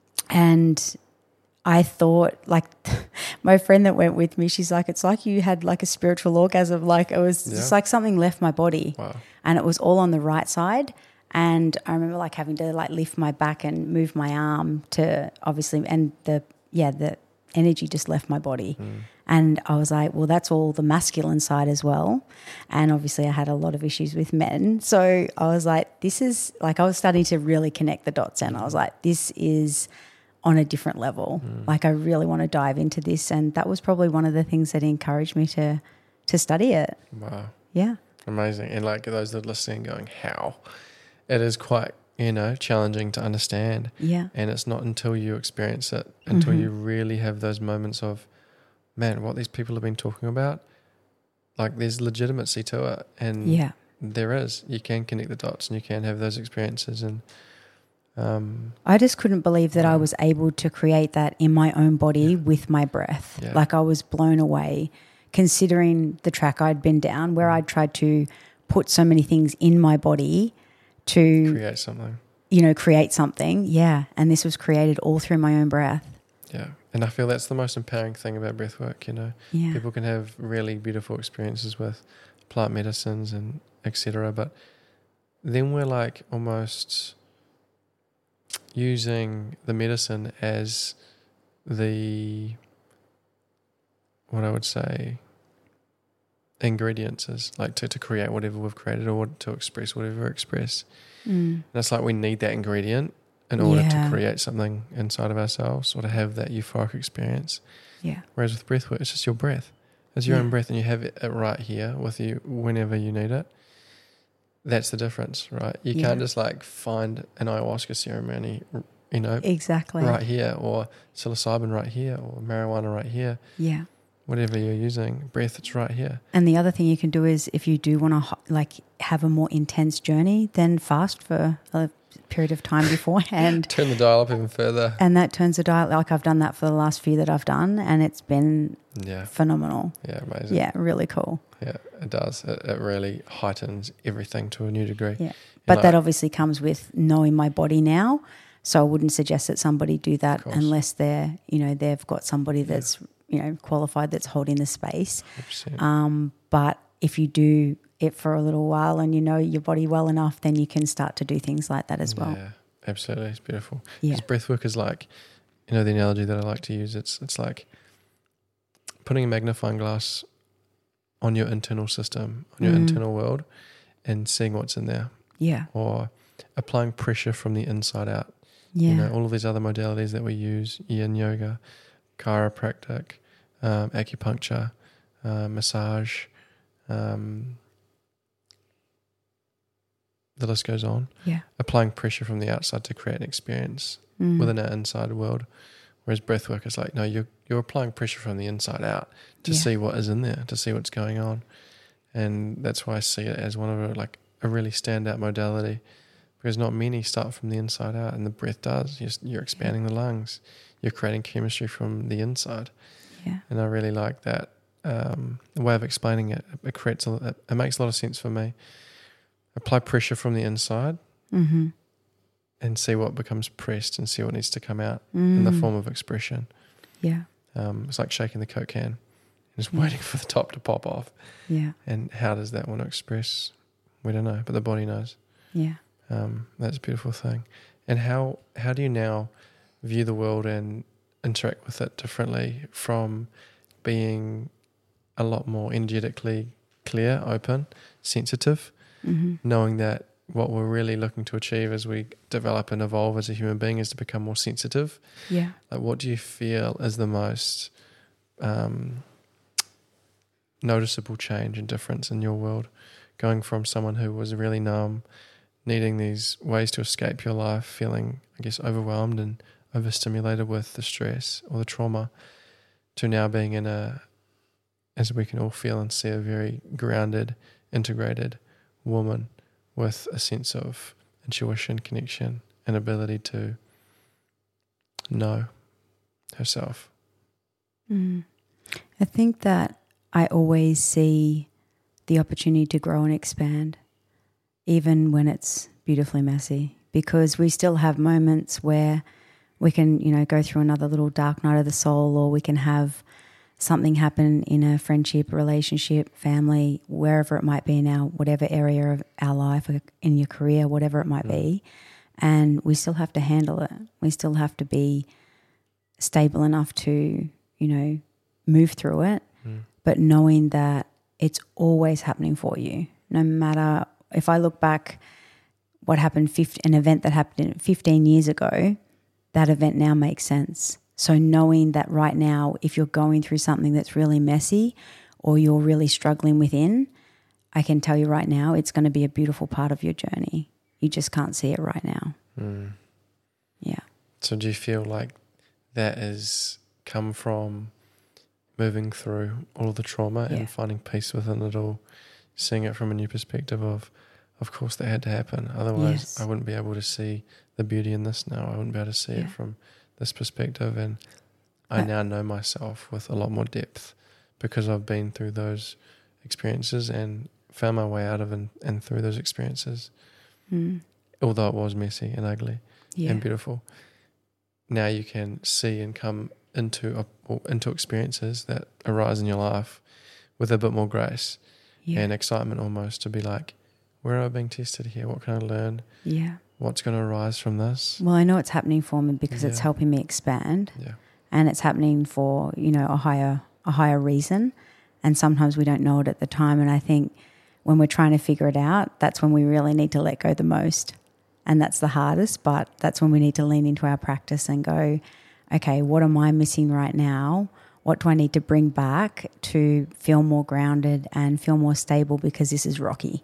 I thought, like, my friend that went with me, she's like, it's like you had like a spiritual orgasm. Like it was just like something left my body. Wow. And it was all on the right side. And I remember like having to like lift my back and move my arm to obviously, and the energy just left my body. And I was like, well, that's all the masculine side as well. And obviously I had a lot of issues with men. So I was like, this is like, I was starting to really connect the dots, and I was like, this is on a different level. Like I really want to dive into this. And that was probably one of the things that encouraged me to study it. Wow. Yeah. Amazing. And like those that are listening going, how? It is quite, challenging to understand. Yeah. And it's not until you experience it, until you really have those moments of, man, what these people have been talking about, like there's legitimacy to it. And there is. You can connect the dots and you can have those experiences. And I just couldn't believe that I was able to create that in my own body with my breath. Yeah. Like I was blown away, considering the track I'd been down where I'd tried to put so many things in my body to create something. Yeah. And this was created all through my own breath. Yeah. And I feel that's the most empowering thing about breath work, Yeah. People can have really beautiful experiences with plant medicines and etc. But then we're like almost using the medicine as what I would say, ingredients is like to create whatever we've created or to express whatever we express. And it's like we need that ingredient in order to create something inside of ourselves or to have that euphoric experience. Yeah. Whereas with breath work, it's just your breath. It's your own breath, and you have it right here with you whenever you need it. That's the difference, right? You can't just like find an ayahuasca ceremony, exactly right here, or psilocybin right here, or marijuana right here. Yeah. Whatever you're using, breath, it's right here. And the other thing you can do is if you do want to like have a more intense journey, then fast for a period of time beforehand. Turn the dial up even further. And that turns the dial, like I've done that for the last few that I've done, and it's been phenomenal. Yeah, amazing. Yeah, really cool. Yeah, it does. It really heightens everything to a new degree. Yeah. But that obviously comes with knowing my body now. So I wouldn't suggest that somebody do that unless they're, they've got somebody that's, qualified that's holding the space. But if you do it for a little while and you know your body well enough, then you can start to do things like that as well. Yeah, absolutely. It's beautiful. Yeah. Because breath work is like, the analogy that I like to use, it's like putting a magnifying glass on your internal system, on your internal world, and seeing what's in there. Yeah. Or applying pressure from the inside out. Yeah. All of these other modalities that we use, yin yoga, chiropractic, acupuncture, massage, the list goes on. Yeah. Applying pressure from the outside to create an experience within our inside world. Whereas breath work is like, no, you're applying pressure from the inside out to see what is in there, to see what's going on. And that's why I see it as one of a really standout modality, because not many start from the inside out, and the breath does. You're expanding the lungs. You're creating chemistry from the inside. Yeah. And I really like that way of explaining it. It makes a lot of sense for me. Apply pressure from the inside Mm-hmm. and see what becomes pressed and see what needs to come out in the form of expression. Yeah. It's like shaking the Coke can and just waiting for the top to pop off. Yeah. And how does that want to express? We don't know, but the body knows. Yeah. That's a beautiful thing. And how do you now view the world and interact with it differently from being a lot more energetically clear, open, sensitive, knowing that what we're really looking to achieve as we develop and evolve as a human being is to become more sensitive? Yeah. Like, what do you feel is the most noticeable change and difference in your world, going from someone who was really numb, needing these ways to escape your life, feeling, I guess, overwhelmed and overstimulated with the stress or the trauma, to now being in as we can all feel and see, a very grounded, integrated woman with a sense of intuition, connection, and ability to know herself? I think that I always see the opportunity to grow and expand, even when it's beautifully messy, because we still have moments where we can, go through another little dark night of the soul, or we can have something happen in a friendship, relationship, family, wherever it might be now, whatever area of our life, in your career, whatever it might be. And we still have to handle it. We still have to be stable enough to, move through it, but knowing that it's always happening for you. No matter, if I look back, what happened, an event that happened 15 years ago, that event now makes sense. So knowing that right now, if you're going through something that's really messy or you're really struggling within, I can tell you right now, it's going to be a beautiful part of your journey. You just can't see it right now. Yeah. So do you feel like that has come from moving through all of the trauma and finding peace within it all, seeing it from a new perspective of course that had to happen. Otherwise I wouldn't be able to see the beauty in this now. I wouldn't be able to see it from this perspective. And I now know myself with a lot more depth because I've been through those experiences and found my way out of and through those experiences. Although it was messy and ugly and beautiful. Now you can see and come into experiences that arise in your life with a bit more grace and excitement, almost, to be like, where am I being tested here? What can I learn? Yeah. What's going to arise from this? Well, I know it's happening for me because it's helping me expand. Yeah. And it's happening for, a higher reason. And sometimes we don't know it at the time. And I think when we're trying to figure it out, that's when we really need to let go the most. And that's the hardest, but that's when we need to lean into our practice and go, okay, what am I missing right now? What do I need to bring back to feel more grounded and feel more stable, because this is rocky,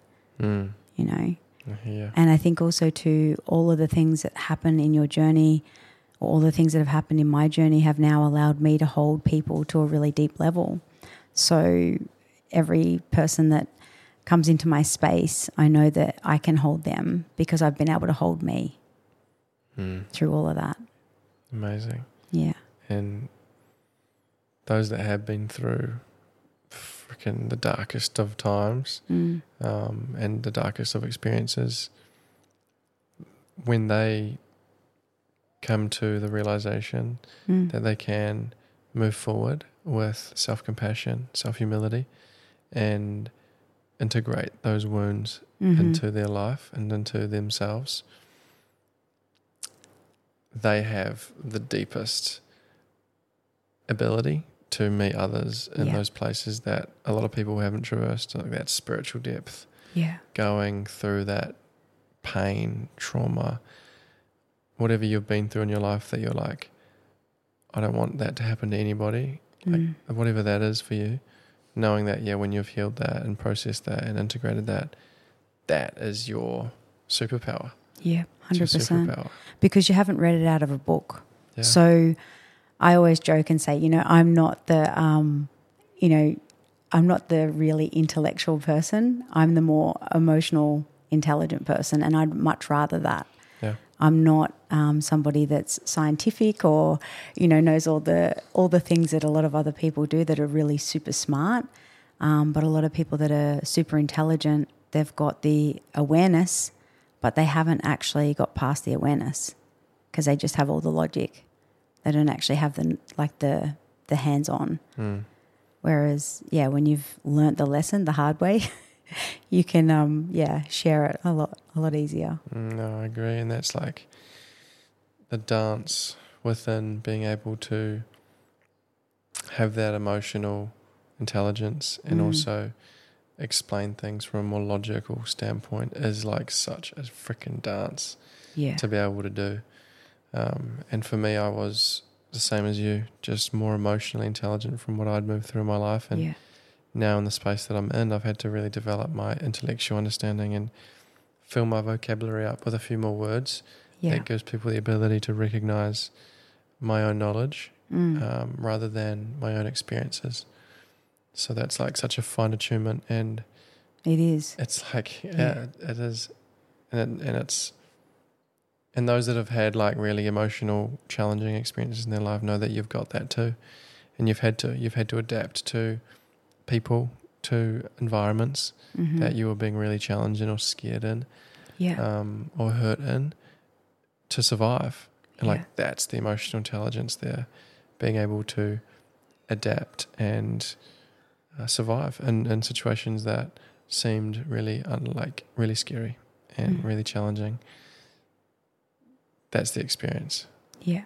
Yeah. And I think also too, all of the things that happen in your journey, or all the things that have happened in my journey, have now allowed me to hold people to a really deep level. So every person that comes into my space, I know that I can hold them because I've been able to hold me through all of that. Amazing. Yeah. And those that have been through freaking the darkest of times and the darkest of experiences, when they come to the realization that they can move forward with self-compassion, self-humility, and integrate those wounds into their life and into themselves, they have the deepest ability to meet others in those places that a lot of people haven't traversed, like that spiritual depth. Yeah. Going through that pain, trauma, whatever you've been through in your life that you're like, I don't want that to happen to anybody. Like, whatever that is for you, knowing that, when you've healed that and processed that and integrated that, that is your superpower. Yeah, 100%. Superpower. Because you haven't read it out of a book. Yeah. So I always joke and say, I'm not the, I'm not the really intellectual person. I'm the more emotional, intelligent person, and I'd much rather that. Yeah. I'm not somebody that's scientific or, knows all the things that a lot of other people do that are really super smart. But a lot of people that are super intelligent, they've got the awareness, but they haven't actually got past the awareness because they just have all the logic. They don't actually have the hands-on. Whereas, when you've learnt the lesson the hard way, you can, share it a lot easier. No, I agree. And that's like the dance within being able to have that emotional intelligence and also explain things from a more logical standpoint is like such a freaking dance to be able to do. And for me, I was the same as you, just more emotionally intelligent from what I'd moved through in my life. And now in the space that I'm in, I've had to really develop my intellectual understanding and fill my vocabulary up with a few more words. That gives people the ability to recognize my own knowledge rather than my own experiences. So that's like such a fine attunement, and it is. It's like it is, and it's. And those that have had like really emotional, challenging experiences in their life know that you've got that too, and you've had to adapt to people, to environments that you were being really challenged in or scared in, or hurt in, to survive. And like that's the emotional intelligence there, being able to adapt and survive in situations that seemed really really scary and really challenging. That's the experience. Yeah.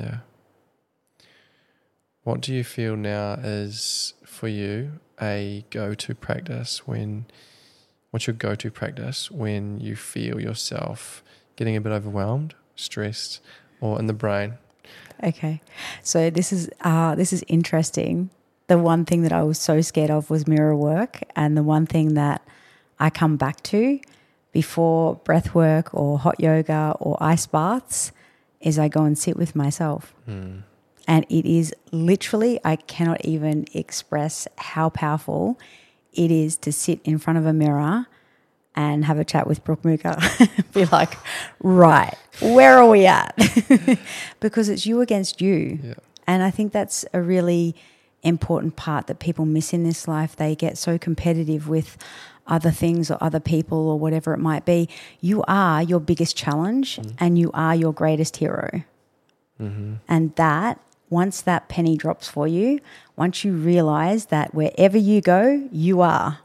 What do you feel now is for you a go-to practice what's your go-to practice when you feel yourself getting a bit overwhelmed, stressed, or in the brain? Okay. So this is interesting. The one thing that I was so scared of was mirror work, and the one thing that I come back to before breath work or hot yoga or ice baths is I go and sit with myself. And it is literally, I cannot even express how powerful it is to sit in front of a mirror and have a chat with Brooke Mooker. Be like, right, where are we at? Because it's you against you. Yeah. And I think that's a really important part that people miss in this life. They get so competitive with other things or other people or whatever it might be. You are your biggest challenge and you are your greatest hero. And that, once that penny drops for you, once you realize that wherever you go, you are.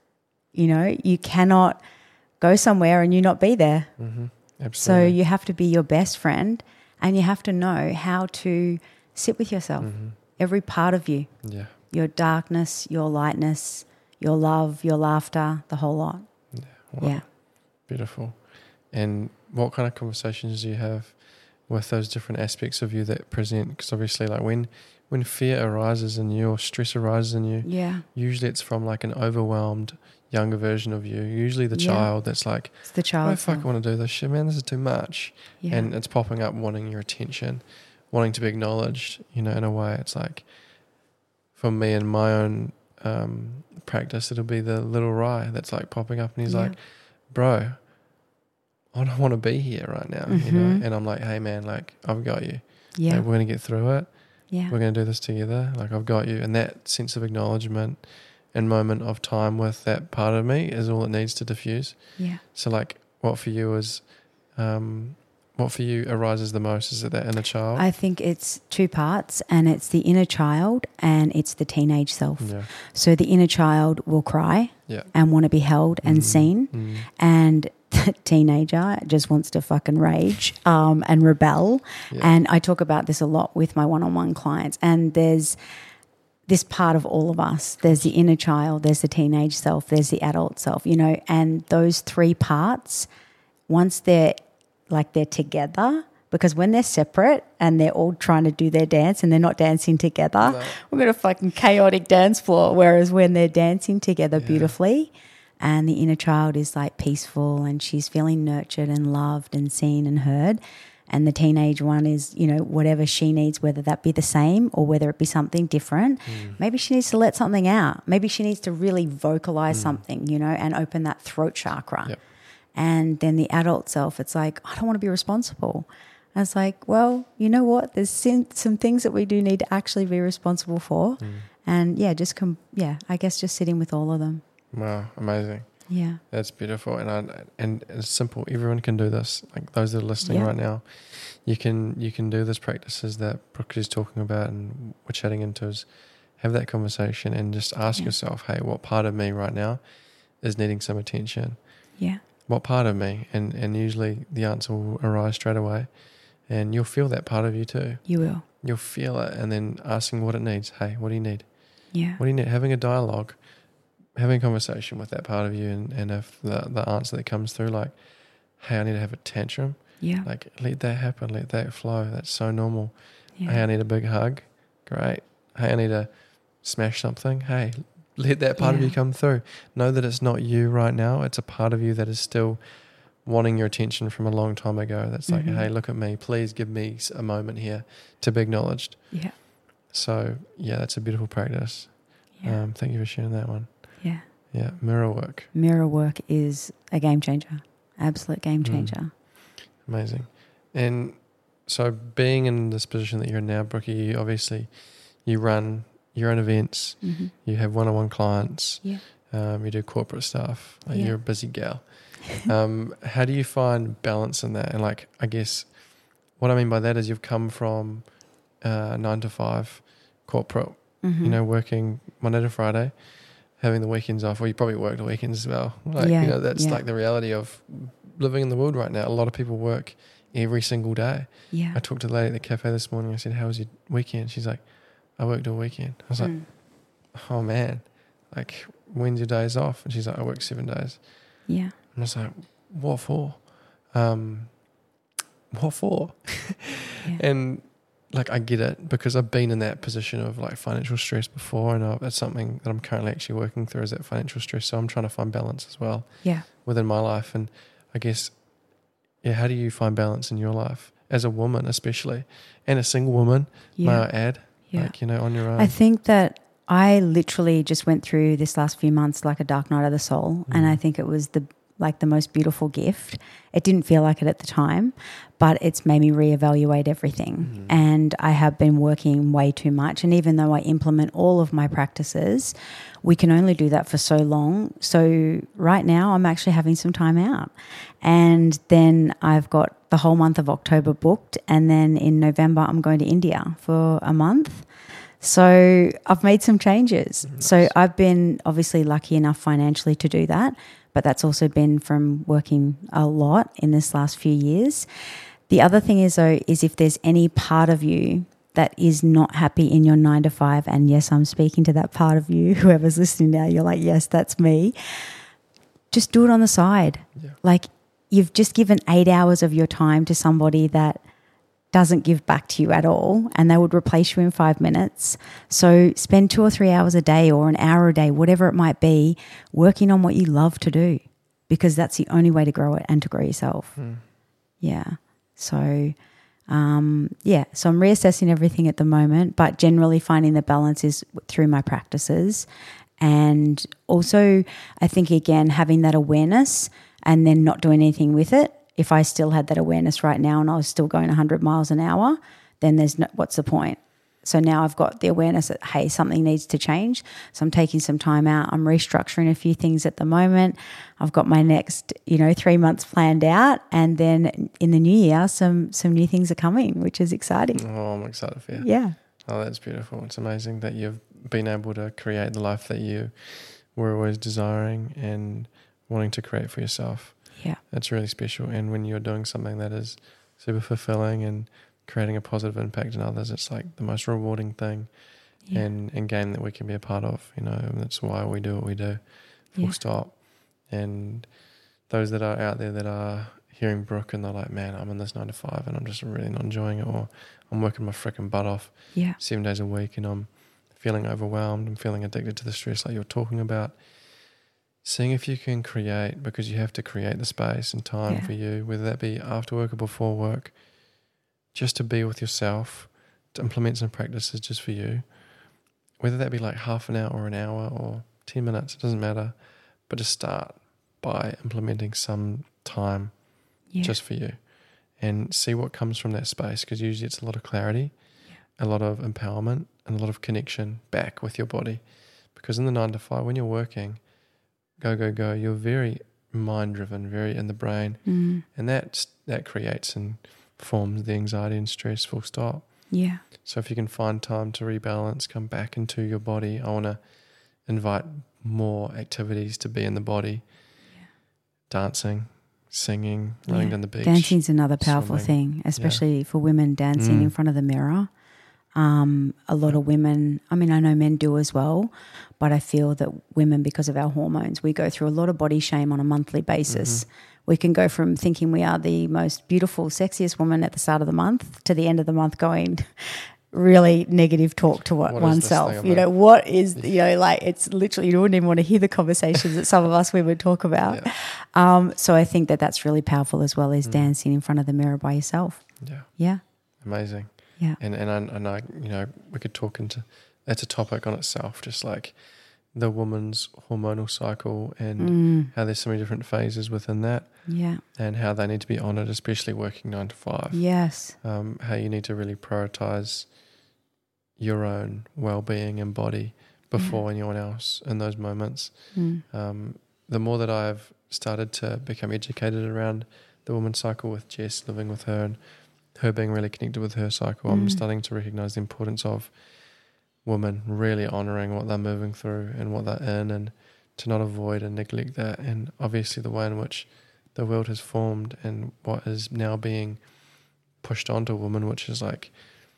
You cannot go somewhere and you not be there. Absolutely. So you have to be your best friend and you have to know how to sit with yourself, every part of you, your darkness, your lightness, your love, your laughter, the whole lot. Wow. Beautiful. And what kind of conversations do you have with those different aspects of you that present? Because obviously like when fear arises in you or stress arises in you, usually it's from like an overwhelmed younger version of you, usually the child that's like, it's the child. I fucking want to do this shit, man, this is too much. And it's popping up wanting your attention, wanting to be acknowledged, in a way. It's like, for me in my own practice, it'll be the little Rye that's like popping up and he's like, bro, I don't want to be here right now, and I'm like, hey man, like I've got you. Like, we're going to get through it. We're going to do this together. Like I've got you. And that sense of acknowledgement and moment of time with that part of me is all it needs to diffuse. So like what for you arises the most? Is it that inner child? I think it's two parts, and it's the inner child and it's the teenage self. So the inner child will cry and want to be held and seen, and the teenager just wants to fucking rage and rebel. And I talk about this a lot with my one-on-one clients, and there's this part of all of us. There's the inner child, there's the teenage self, there's the adult self, and those three parts, once they're together, because when they're separate and they're all trying to do their dance and they're not dancing together, we've got a fucking chaotic dance floor. Whereas when they're dancing together beautifully and the inner child is like peaceful and she's feeling nurtured and loved and seen and heard, and the teenage one is, whatever she needs, whether that be the same or whether it be something different. Maybe she needs to let something out. Maybe she needs to really vocalize something, and open that throat chakra. And then the adult self, it's like, I don't want to be responsible. And it's like, well, you know what? There's some things that we do need to actually be responsible for. And yeah, I guess just sitting with all of them. Wow, amazing. Yeah. That's beautiful. And it's simple. Everyone can do this. Like those that are listening right now, you can do this practices that Brooke is talking about and we're chatting into, is have that conversation and just ask yourself, hey, what part of me right now is needing some attention? Yeah. What part of me? And usually the answer will arise straight away. And you'll feel that part of you too. You will. You'll feel it, and then asking what it needs. Hey, what do you need? Yeah. What do you need? Having a dialogue, having a conversation with that part of you, and if the answer that comes through, like, hey, I need to have a tantrum. Yeah. Like, let that happen. Let that flow. That's so normal. Yeah. Hey, I need a big hug. Great. Hey, I need to smash something. Hey, let that part of you come through. Know that it's not you right now. It's a part of you that is still wanting your attention from a long time ago. That's like, hey, look at me. Please give me a moment here to be acknowledged. Yeah. So, yeah, that's a beautiful practice. Yeah. Thank you for sharing that one. Yeah. Yeah, mirror work. Mirror work is a game changer. Absolute game changer. Amazing. And so being in this position that you're in now, Brookie, you obviously, you run your own events, you have one-on-one clients, you do corporate stuff, like you're a busy gal. How do you find balance in that? And like, I guess what I mean by that is you've come from 9 to 5 corporate, you know, working Monday to Friday, having the weekends off, or you probably work the weekends as well. Like, you know, that's like the reality of living in the world right now. A lot of people work every single day. Yeah. I talked to the lady at the cafe this morning. I said, how was your weekend? She's like, I worked all weekend. I was like, oh man, like, when's your days off? And she's like, I work 7 days. Yeah. And I was like, what for? What for? And like, I get it, because I've been in that position of like financial stress before, and it's something that I'm currently actually working through, is that financial stress. So I'm trying to find balance as well within my life. And I guess, how do you find balance in your life as a woman, especially, and a single woman, may I add, like, you know, on your own? I think that I literally just went through this last few months like a dark night of the soul. And I think it was the most beautiful gift. It didn't feel like it at the time, but it's made me reevaluate everything. And I have been working way too much. And even though I implement all of my practices, we can only do that for so long. So right now I'm actually having some time out. And then I've got the whole month of October booked. And then in November, I'm going to India for a month. So I've made some changes. Nice. So I've been obviously lucky enough financially to do that, but that's also been from working a lot in this last few years. The other thing is, though, is if there's any part of you that is not happy in your 9 to 5, and yes, I'm speaking to that part of you, whoever's listening now, you're like, yes, that's me. Just do it on the side. Yeah. Like, you've just given 8 hours of your time to somebody that doesn't give back to you at all, and they would replace you in 5 minutes. So spend 2 or 3 hours a day or an hour a day, whatever it might be, working on what you love to do, because that's the only way to grow it and to grow yourself. Yeah. So, so I'm reassessing everything at the moment, but generally finding the balance is through my practices. And also, I think, again, having that awareness and then not doing anything with it. If I still had that awareness right now and I was still going 100 miles an hour, then what's the point? So now I've got the awareness that, hey, something needs to change. So I'm taking some time out. I'm restructuring a few things at the moment. I've got my next, 3 months planned out. And then in the new year, some new things are coming, which is exciting. Oh, I'm excited for you. Yeah. Oh, that's beautiful. It's amazing that you've been able to create the life that you were always desiring and wanting to create for yourself. Yeah. That's really special. And when you're doing something that is super fulfilling and creating a positive impact in others, it's like the most rewarding thing and game that we can be a part of, and that's why we do what we do, full stop. And those that are out there that are hearing Brooke and they're like, man, I'm in this 9 to 5 and I'm just really not enjoying it, or I'm working my freaking butt off 7 days a week and I'm feeling overwhelmed, I'm feeling addicted to the stress like you're talking about. Seeing if you can create, because you have to create the space and time for you, whether that be after work or before work, just to be with yourself, to implement some practices just for you, whether that be like half an hour or an hour or 10 minutes, it doesn't matter, but just start. by implementing some time just for you, and see what comes from that space, because usually it's a lot of clarity, a lot of empowerment, and a lot of connection back with your body. Because in the 9 to 5, when you're working, go, you're very mind-driven, very in the brain, and that creates and forms the anxiety and stress, full stop. Yeah. So if you can find time to rebalance, come back into your body, I want to invite more activities to be in the body. Dancing, singing, running down the beach. Dancing's another powerful thing, especially for women, dancing in front of the mirror. A lot of women, I mean, I know men do as well, but I feel that women, because of our hormones, we go through a lot of body shame on a monthly basis. We can go from thinking we are the most beautiful, sexiest woman at the start of the month to the end of the month going really negative talk to oneself. You know, what is, you know, like it's literally, you wouldn't even want to hear the conversations that some of us women talk about. So I think that that's really powerful as well, as dancing in front of the mirror by yourself. Yeah. Amazing. Yeah. And I, you know, we could talk into, that's a topic on itself, just like the woman's hormonal cycle and how there's so many different phases within that. Yeah. And how they need to be honoured, especially working 9 to 5. Yes. How you need to really prioritise your own well-being and body before anyone else in those moments. The more that I've started to become educated around the woman's cycle with Jess, living with her and her being really connected with her cycle, I'm starting to recognise the importance of women really honouring what they're moving through and what they're in, and to not avoid and neglect that. And obviously the way in which the world has formed and what is now being pushed onto women, which is like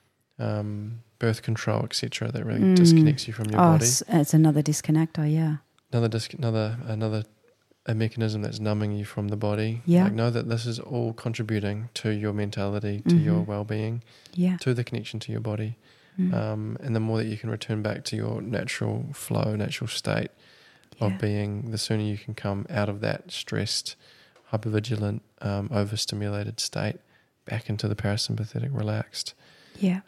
birth control, etc., that really disconnects you from your body. It's another disconnector, Another a mechanism that's numbing you from the body. Yeah. Like, know that this is all contributing to your mentality, to your well-being, to the connection to your body. And the more that you can return back to your natural flow, natural state of being, the sooner you can come out of that stressed, hypervigilant, overstimulated state back into the parasympathetic, relaxed. Yeah.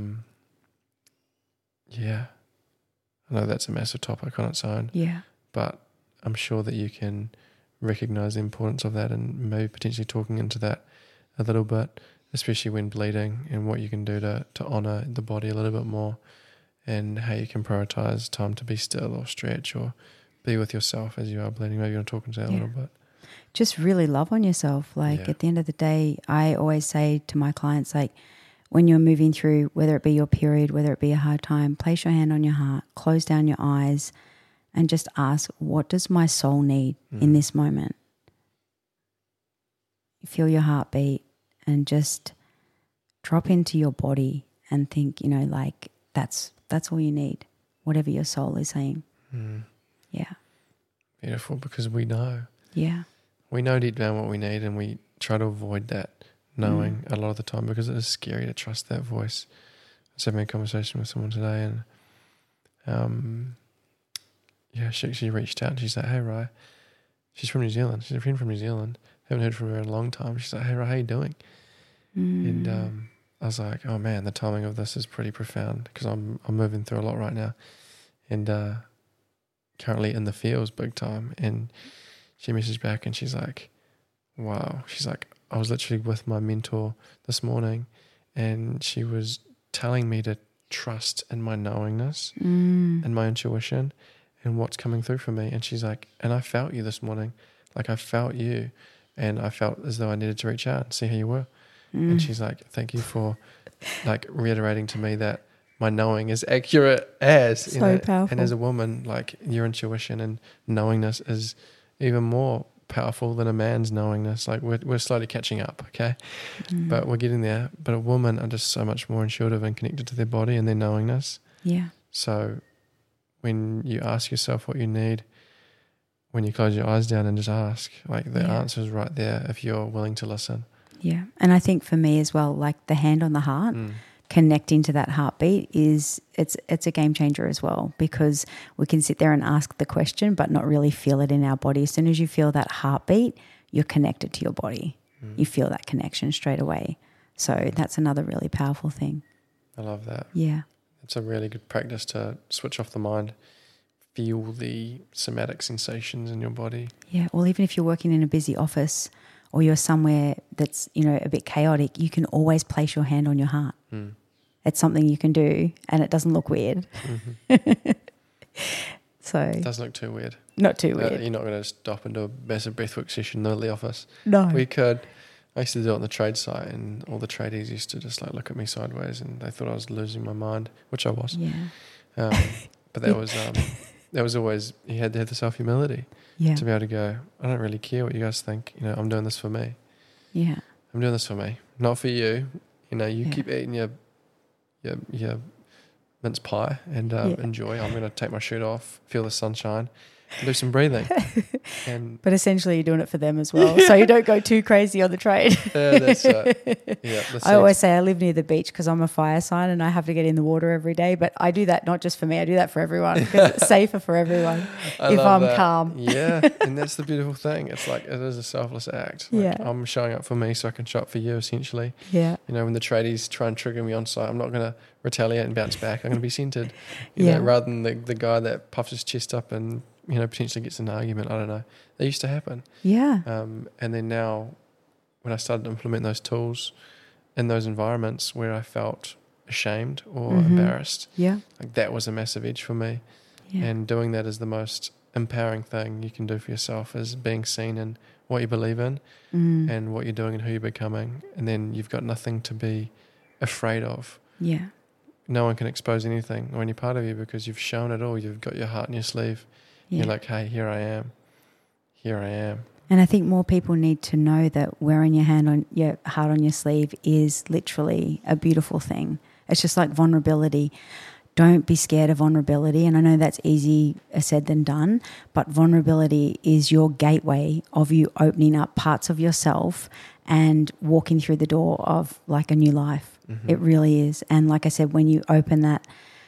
I know that's a massive topic on its own. Yeah. But I'm sure that you can recognize the importance of that, and maybe potentially talking into that a little bit, especially when bleeding, and what you can do to honour the body a little bit more, and how you can prioritise time to be still or stretch or be with yourself as you are bleeding. Maybe you want to talk into that a little bit. Just really love on yourself. Like at the end of the day, I always say to my clients, like, when you're moving through, whether it be your period, whether it be a hard time, place your hand on your heart, close down your eyes, and just ask, what does my soul need in this moment? Feel your heartbeat and just drop into your body and think, you know, like that's all you need, whatever your soul is saying. Yeah. Beautiful, because we know. Yeah. We know deep down what we need, and we try to avoid that knowing a lot of the time, because it is scary to trust that voice. I was having a conversation with someone today, and she reached out and she's like, "Hey, Rai," she's from New Zealand. She's a friend from New Zealand. Haven't heard from her in a long time. She's like, "Hey, Rai, how you doing?" And I was like, "Oh man, the timing of this is pretty profound, because I'm moving through a lot right now, and currently in the fields big time." And she messaged back and she's like, "Wow," she's like, "I was literally with my mentor this morning, and she was telling me to trust in my knowingness and my intuition and what's coming through for me." And she's like, "And I felt you this morning. Like, I felt you, and I felt as though I needed to reach out and see how you were." And she's like, "Thank you for like reiterating to me that my knowing is accurate as," you know, powerful. And as a woman, like, your intuition and knowingness is even more powerful than a man's knowingness. Like, we're slowly catching up, okay? But we're getting there. But a woman are just so much more intuitive and connected to their body and their knowingness. Yeah. So when you ask yourself what you need, when you close your eyes down and just ask, like, the answer is right there if you're willing to listen. Yeah. And I think for me as well, like the hand on the heart, connecting to that heartbeat it's a game changer as well, because we can sit there and ask the question but not really feel it in our body. As soon as you feel that heartbeat, you're connected to your body. You feel that connection straight away. So that's another really powerful thing. I love that. Yeah. It's a really good practice to switch off the mind feel the somatic sensations in your body. Yeah, well, even if you're working in a busy office or you're somewhere that's, a bit chaotic, you can always place your hand on your heart. It's something you can do and it doesn't look weird. So It doesn't look too weird. Not too weird. You're not going to stop and do a massive breathwork session in the middle of the office. No. We could. I used to do it on the trade site, and all the tradies used to just look at me sideways, and they thought I was losing my mind, which I was. Yeah. But that was always, you had to have the self-humility to be able to go, I don't really care what you guys think. I'm doing this for me. Yeah. I'm doing this for me, not for you. You keep eating your mince pie and enjoy. I'm going to take my shirt off, feel the sunshine, and do some breathing. But essentially you're doing it for them as well. So you don't go too crazy on the trade. That's it. Yeah, I always say I live near the beach because I'm a fire sign and I have to get in the water every day. But I do that not just for me, I do that for everyone because it's safer for everyone if I'm calm. Yeah, and that's the beautiful thing. It's like it is a selfless act. I'm showing up for me so I can show up for you essentially. Yeah. When the tradies try and trigger me on site, I'm not going to retaliate and bounce back. I'm going to be centered. Rather than the guy that puffs his chest up and potentially gets in an argument. I don't know. They used to happen. Yeah. And then now, when I started to implement those tools in those environments where I felt ashamed or embarrassed, that was a massive edge for me. Yeah. And doing that is the most empowering thing you can do for yourself, is being seen in what you believe in and what you're doing and who you're becoming. And then you've got nothing to be afraid of. Yeah. No one can expose anything or any part of you because you've shown it all. You've got your heart in your sleeve. Yeah. You're like, hey, here I am. Here I am. And I think more people need to know that wearing your heart on your sleeve is literally a beautiful thing. It's just like vulnerability. Don't be scared of vulnerability. And I know that's easier said than done, but vulnerability is your gateway of you opening up parts of yourself and walking through the door of like a new life. It really is. And like I said, when you open that,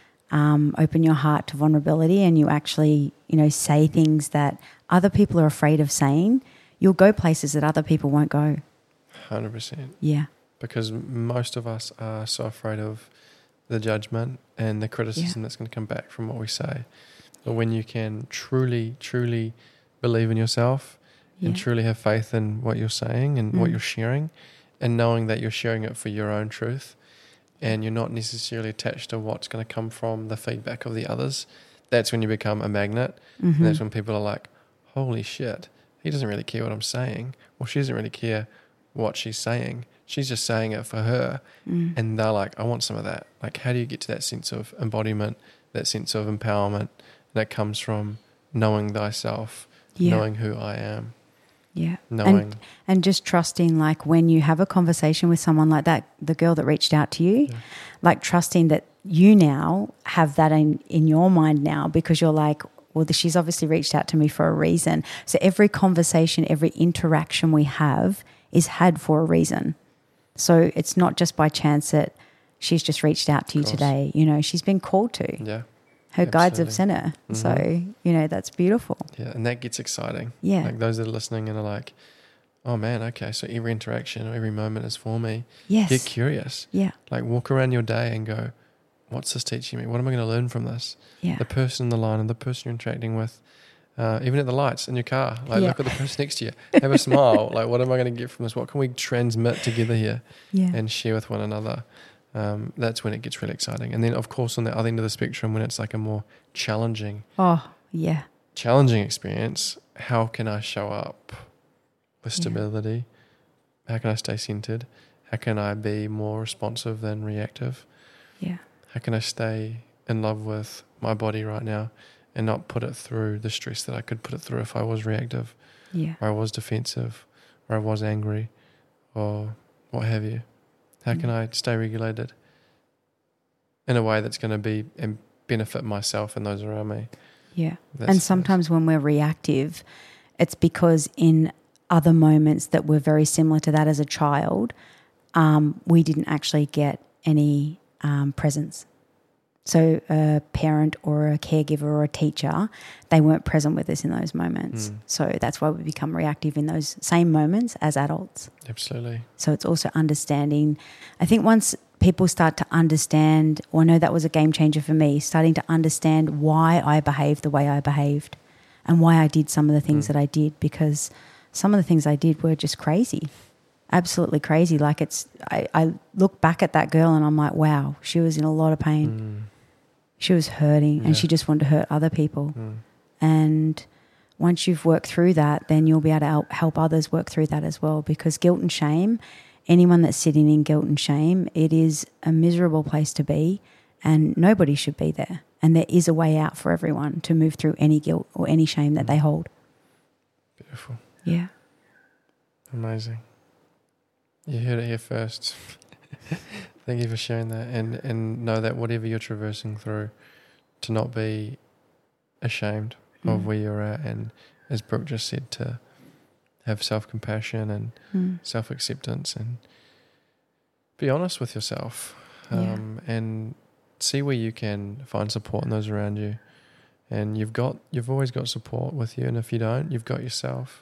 open your heart to vulnerability and you actually, say things that other people are afraid of saying, you'll go places that other people won't go. 100%. Yeah. Because most of us are so afraid of the judgment and the criticism that's going to come back from what we say. But when you can truly, truly believe in yourself and truly have faith in what you're saying and what you're sharing, and knowing that you're sharing it for your own truth, and you're not necessarily attached to what's going to come from the feedback of the others, that's when you become a magnet. And that's when people are like, holy shit, he doesn't really care what I'm saying, or she doesn't really care what she's saying. She's just saying it for her. And they're like, I want some of that. Like, how do you get to that sense of embodiment, that sense of empowerment that comes from knowing thyself, knowing who I am? Yeah. Knowing. And just trusting, like when you have a conversation with someone like that, the girl that reached out to you, like trusting that you now have that in your mind now, because you're like, well, she's obviously reached out to me for a reason. So every conversation, every interaction we have is had for a reason. So it's not just by chance that she's just reached out to you today. She's been called to. Yeah. Her guides have sent her. So, that's beautiful. Yeah, and that gets exciting. Yeah. Like those that are listening and are like, oh man, okay, so every interaction or every moment is for me. Yes. Get curious. Yeah. Like walk around your day and go, what's this teaching me? What am I going to learn from this? Yeah. The person in the line and the person you're interacting with, even at the lights in your car, like look at the person next to you, have a smile. Like, what am I going to get from this? What can we transmit together here and share with one another? That's when it gets really exciting. And then, of course, on the other end of the spectrum, when it's like a more challenging experience, how can I show up with stability? How can I stay centered? How can I be more responsive than reactive? Yeah. How can I stay in love with my body right now and not put it through the stress that I could put it through if I was reactive, or I was defensive, or I was angry, or what have you? How can I stay regulated in a way that's going to be and benefit myself and those around me? Yeah. And sometimes when we're reactive, it's because in other moments that were very similar to that as a child, we didn't actually get any presence. So a parent or a caregiver or a teacher, they weren't present with us in those moments. So that's why we become reactive in those same moments as adults. Absolutely. So it's also understanding. I think once people start to understand, or I know that was a game changer for me, starting to understand why I behaved the way I behaved and why I did some of the things that I did, because some of the things I did were just crazy, absolutely crazy. Like I look back at that girl and I'm like, wow, she was in a lot of pain. She was hurting and she just wanted to hurt other people. And once you've worked through that, then you'll be able to help others work through that as well, because guilt and shame, anyone that's sitting in guilt and shame, it is a miserable place to be and nobody should be there. And there is a way out for everyone to move through any guilt or any shame that they hold. Beautiful. Yeah. Amazing. You heard it here first. Thank you for sharing that, and know that whatever you're traversing through, to not be ashamed of where you're at, and as Brooke just said, to have self-compassion and self-acceptance, and be honest with yourself, and see where you can find support in those around you. And you've always got support with you, and if you don't, you've got yourself.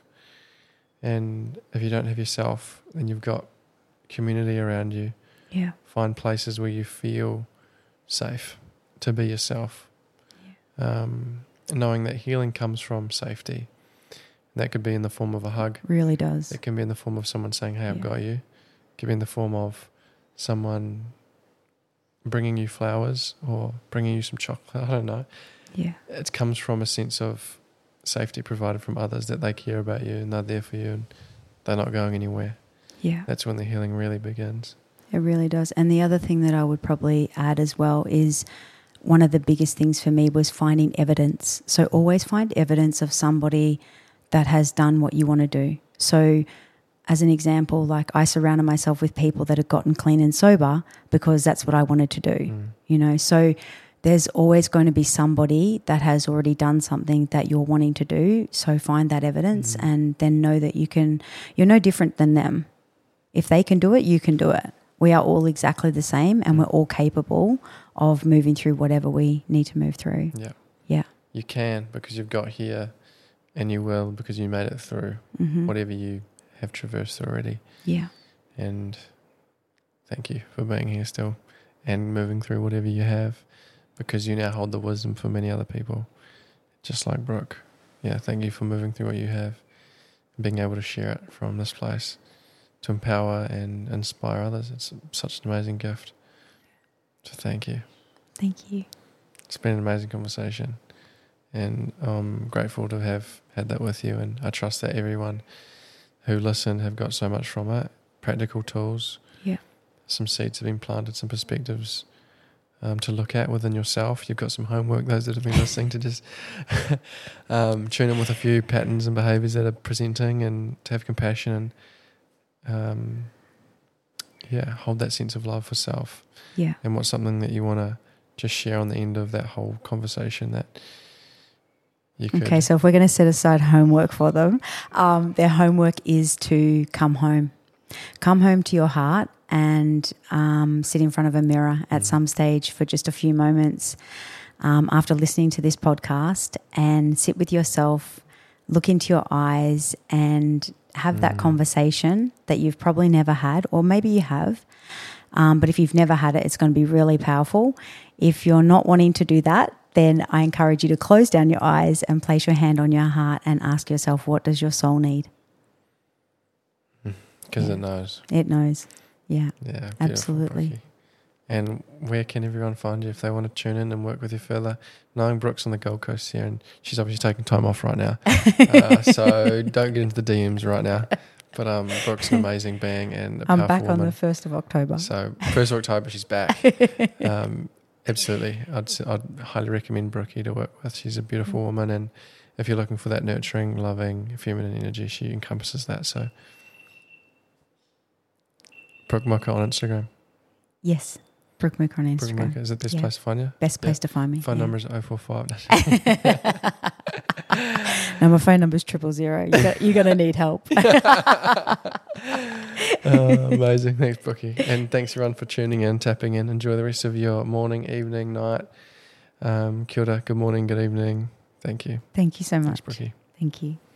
And if you don't have yourself, then you've got community around you. Yeah. Find places where you feel safe to be yourself. Yeah. Knowing that healing comes from safety. That could be in the form of a hug. Really does. It can be in the form of someone saying, hey, I've got you. It can be in the form of someone bringing you flowers or bringing you some chocolate. I don't know. Yeah. It comes from a sense of safety provided from others, that they care about you and they're there for you and they're not going anywhere. Yeah. That's when the healing really begins. It really does. And the other thing that I would probably add as well is one of the biggest things for me was finding evidence. So always find evidence of somebody that has done what you want to do. So as an example, like I surrounded myself with people that had gotten clean and sober because that's what I wanted to do, you know. So there's always going to be somebody that has already done something that you're wanting to do. So find that evidence and then know that you're no different than them. If they can do it, you can do it. We are all exactly the same and we're all capable of moving through whatever we need to move through. Yeah. Yeah. You can, because you've got here, and you will because you made it through whatever you have traversed already. Yeah. And thank you for being here still and moving through whatever you have, because you now hold the wisdom for many other people, just like Brooke. Yeah, thank you for moving through what you have and being able to share it from this place to empower and inspire others. It's such an amazing gift. So thank you. Thank you. It's been an amazing conversation, and I'm grateful to have had that with you, and I trust that everyone who listened have got so much from it. Practical tools. Yeah. Some seeds have been planted, some perspectives to look at within yourself. You've got some homework, those that have been listening, to just tune in with a few patterns and behaviours that are presenting, and to have compassion and hold that sense of love for self. Yeah. And what's something that you want to just share on the end of that whole conversation that you could... Okay, so if we're going to set aside homework for them, their homework is to come home. Come home to your heart and sit in front of a mirror at some stage for just a few moments after listening to this podcast, and sit with yourself, look into your eyes and have that conversation that you've probably never had, or maybe you have. But if you've never had it, it's going to be really powerful. If you're not wanting to do that, then I encourage you to close down your eyes and place your hand on your heart and ask yourself, what does your soul need? Because it knows. It knows. Yeah. Yeah. Absolutely. Brookie. And where can everyone find you if they want to tune in and work with you further? Knowing Brooke's on the Gold Coast here, and she's obviously taking time off right now. So don't get into the DMs right now. But Brooke's an amazing being and a powerful I'm back woman. on the 1st of October. So 1st of October, she's back. Absolutely. I'd highly recommend Brookie to work with. She's a beautiful woman, and if you're looking for that nurturing, loving, feminine energy, she encompasses that. So Brooke Mucker on Instagram. Yes. Brooke Mucker on Instagram. Brooke Mucker. Is it the best place to find you? Best place to find me. Phone number is 045. No, my phone number is 000. You're going to need help. Amazing. Thanks, Brookie. And thanks, everyone, for tuning in, tapping in. Enjoy the rest of your morning, evening, night. Kia ora, good morning, good evening. Thank you. Thank you so much. Thanks, Brookie. Thank you.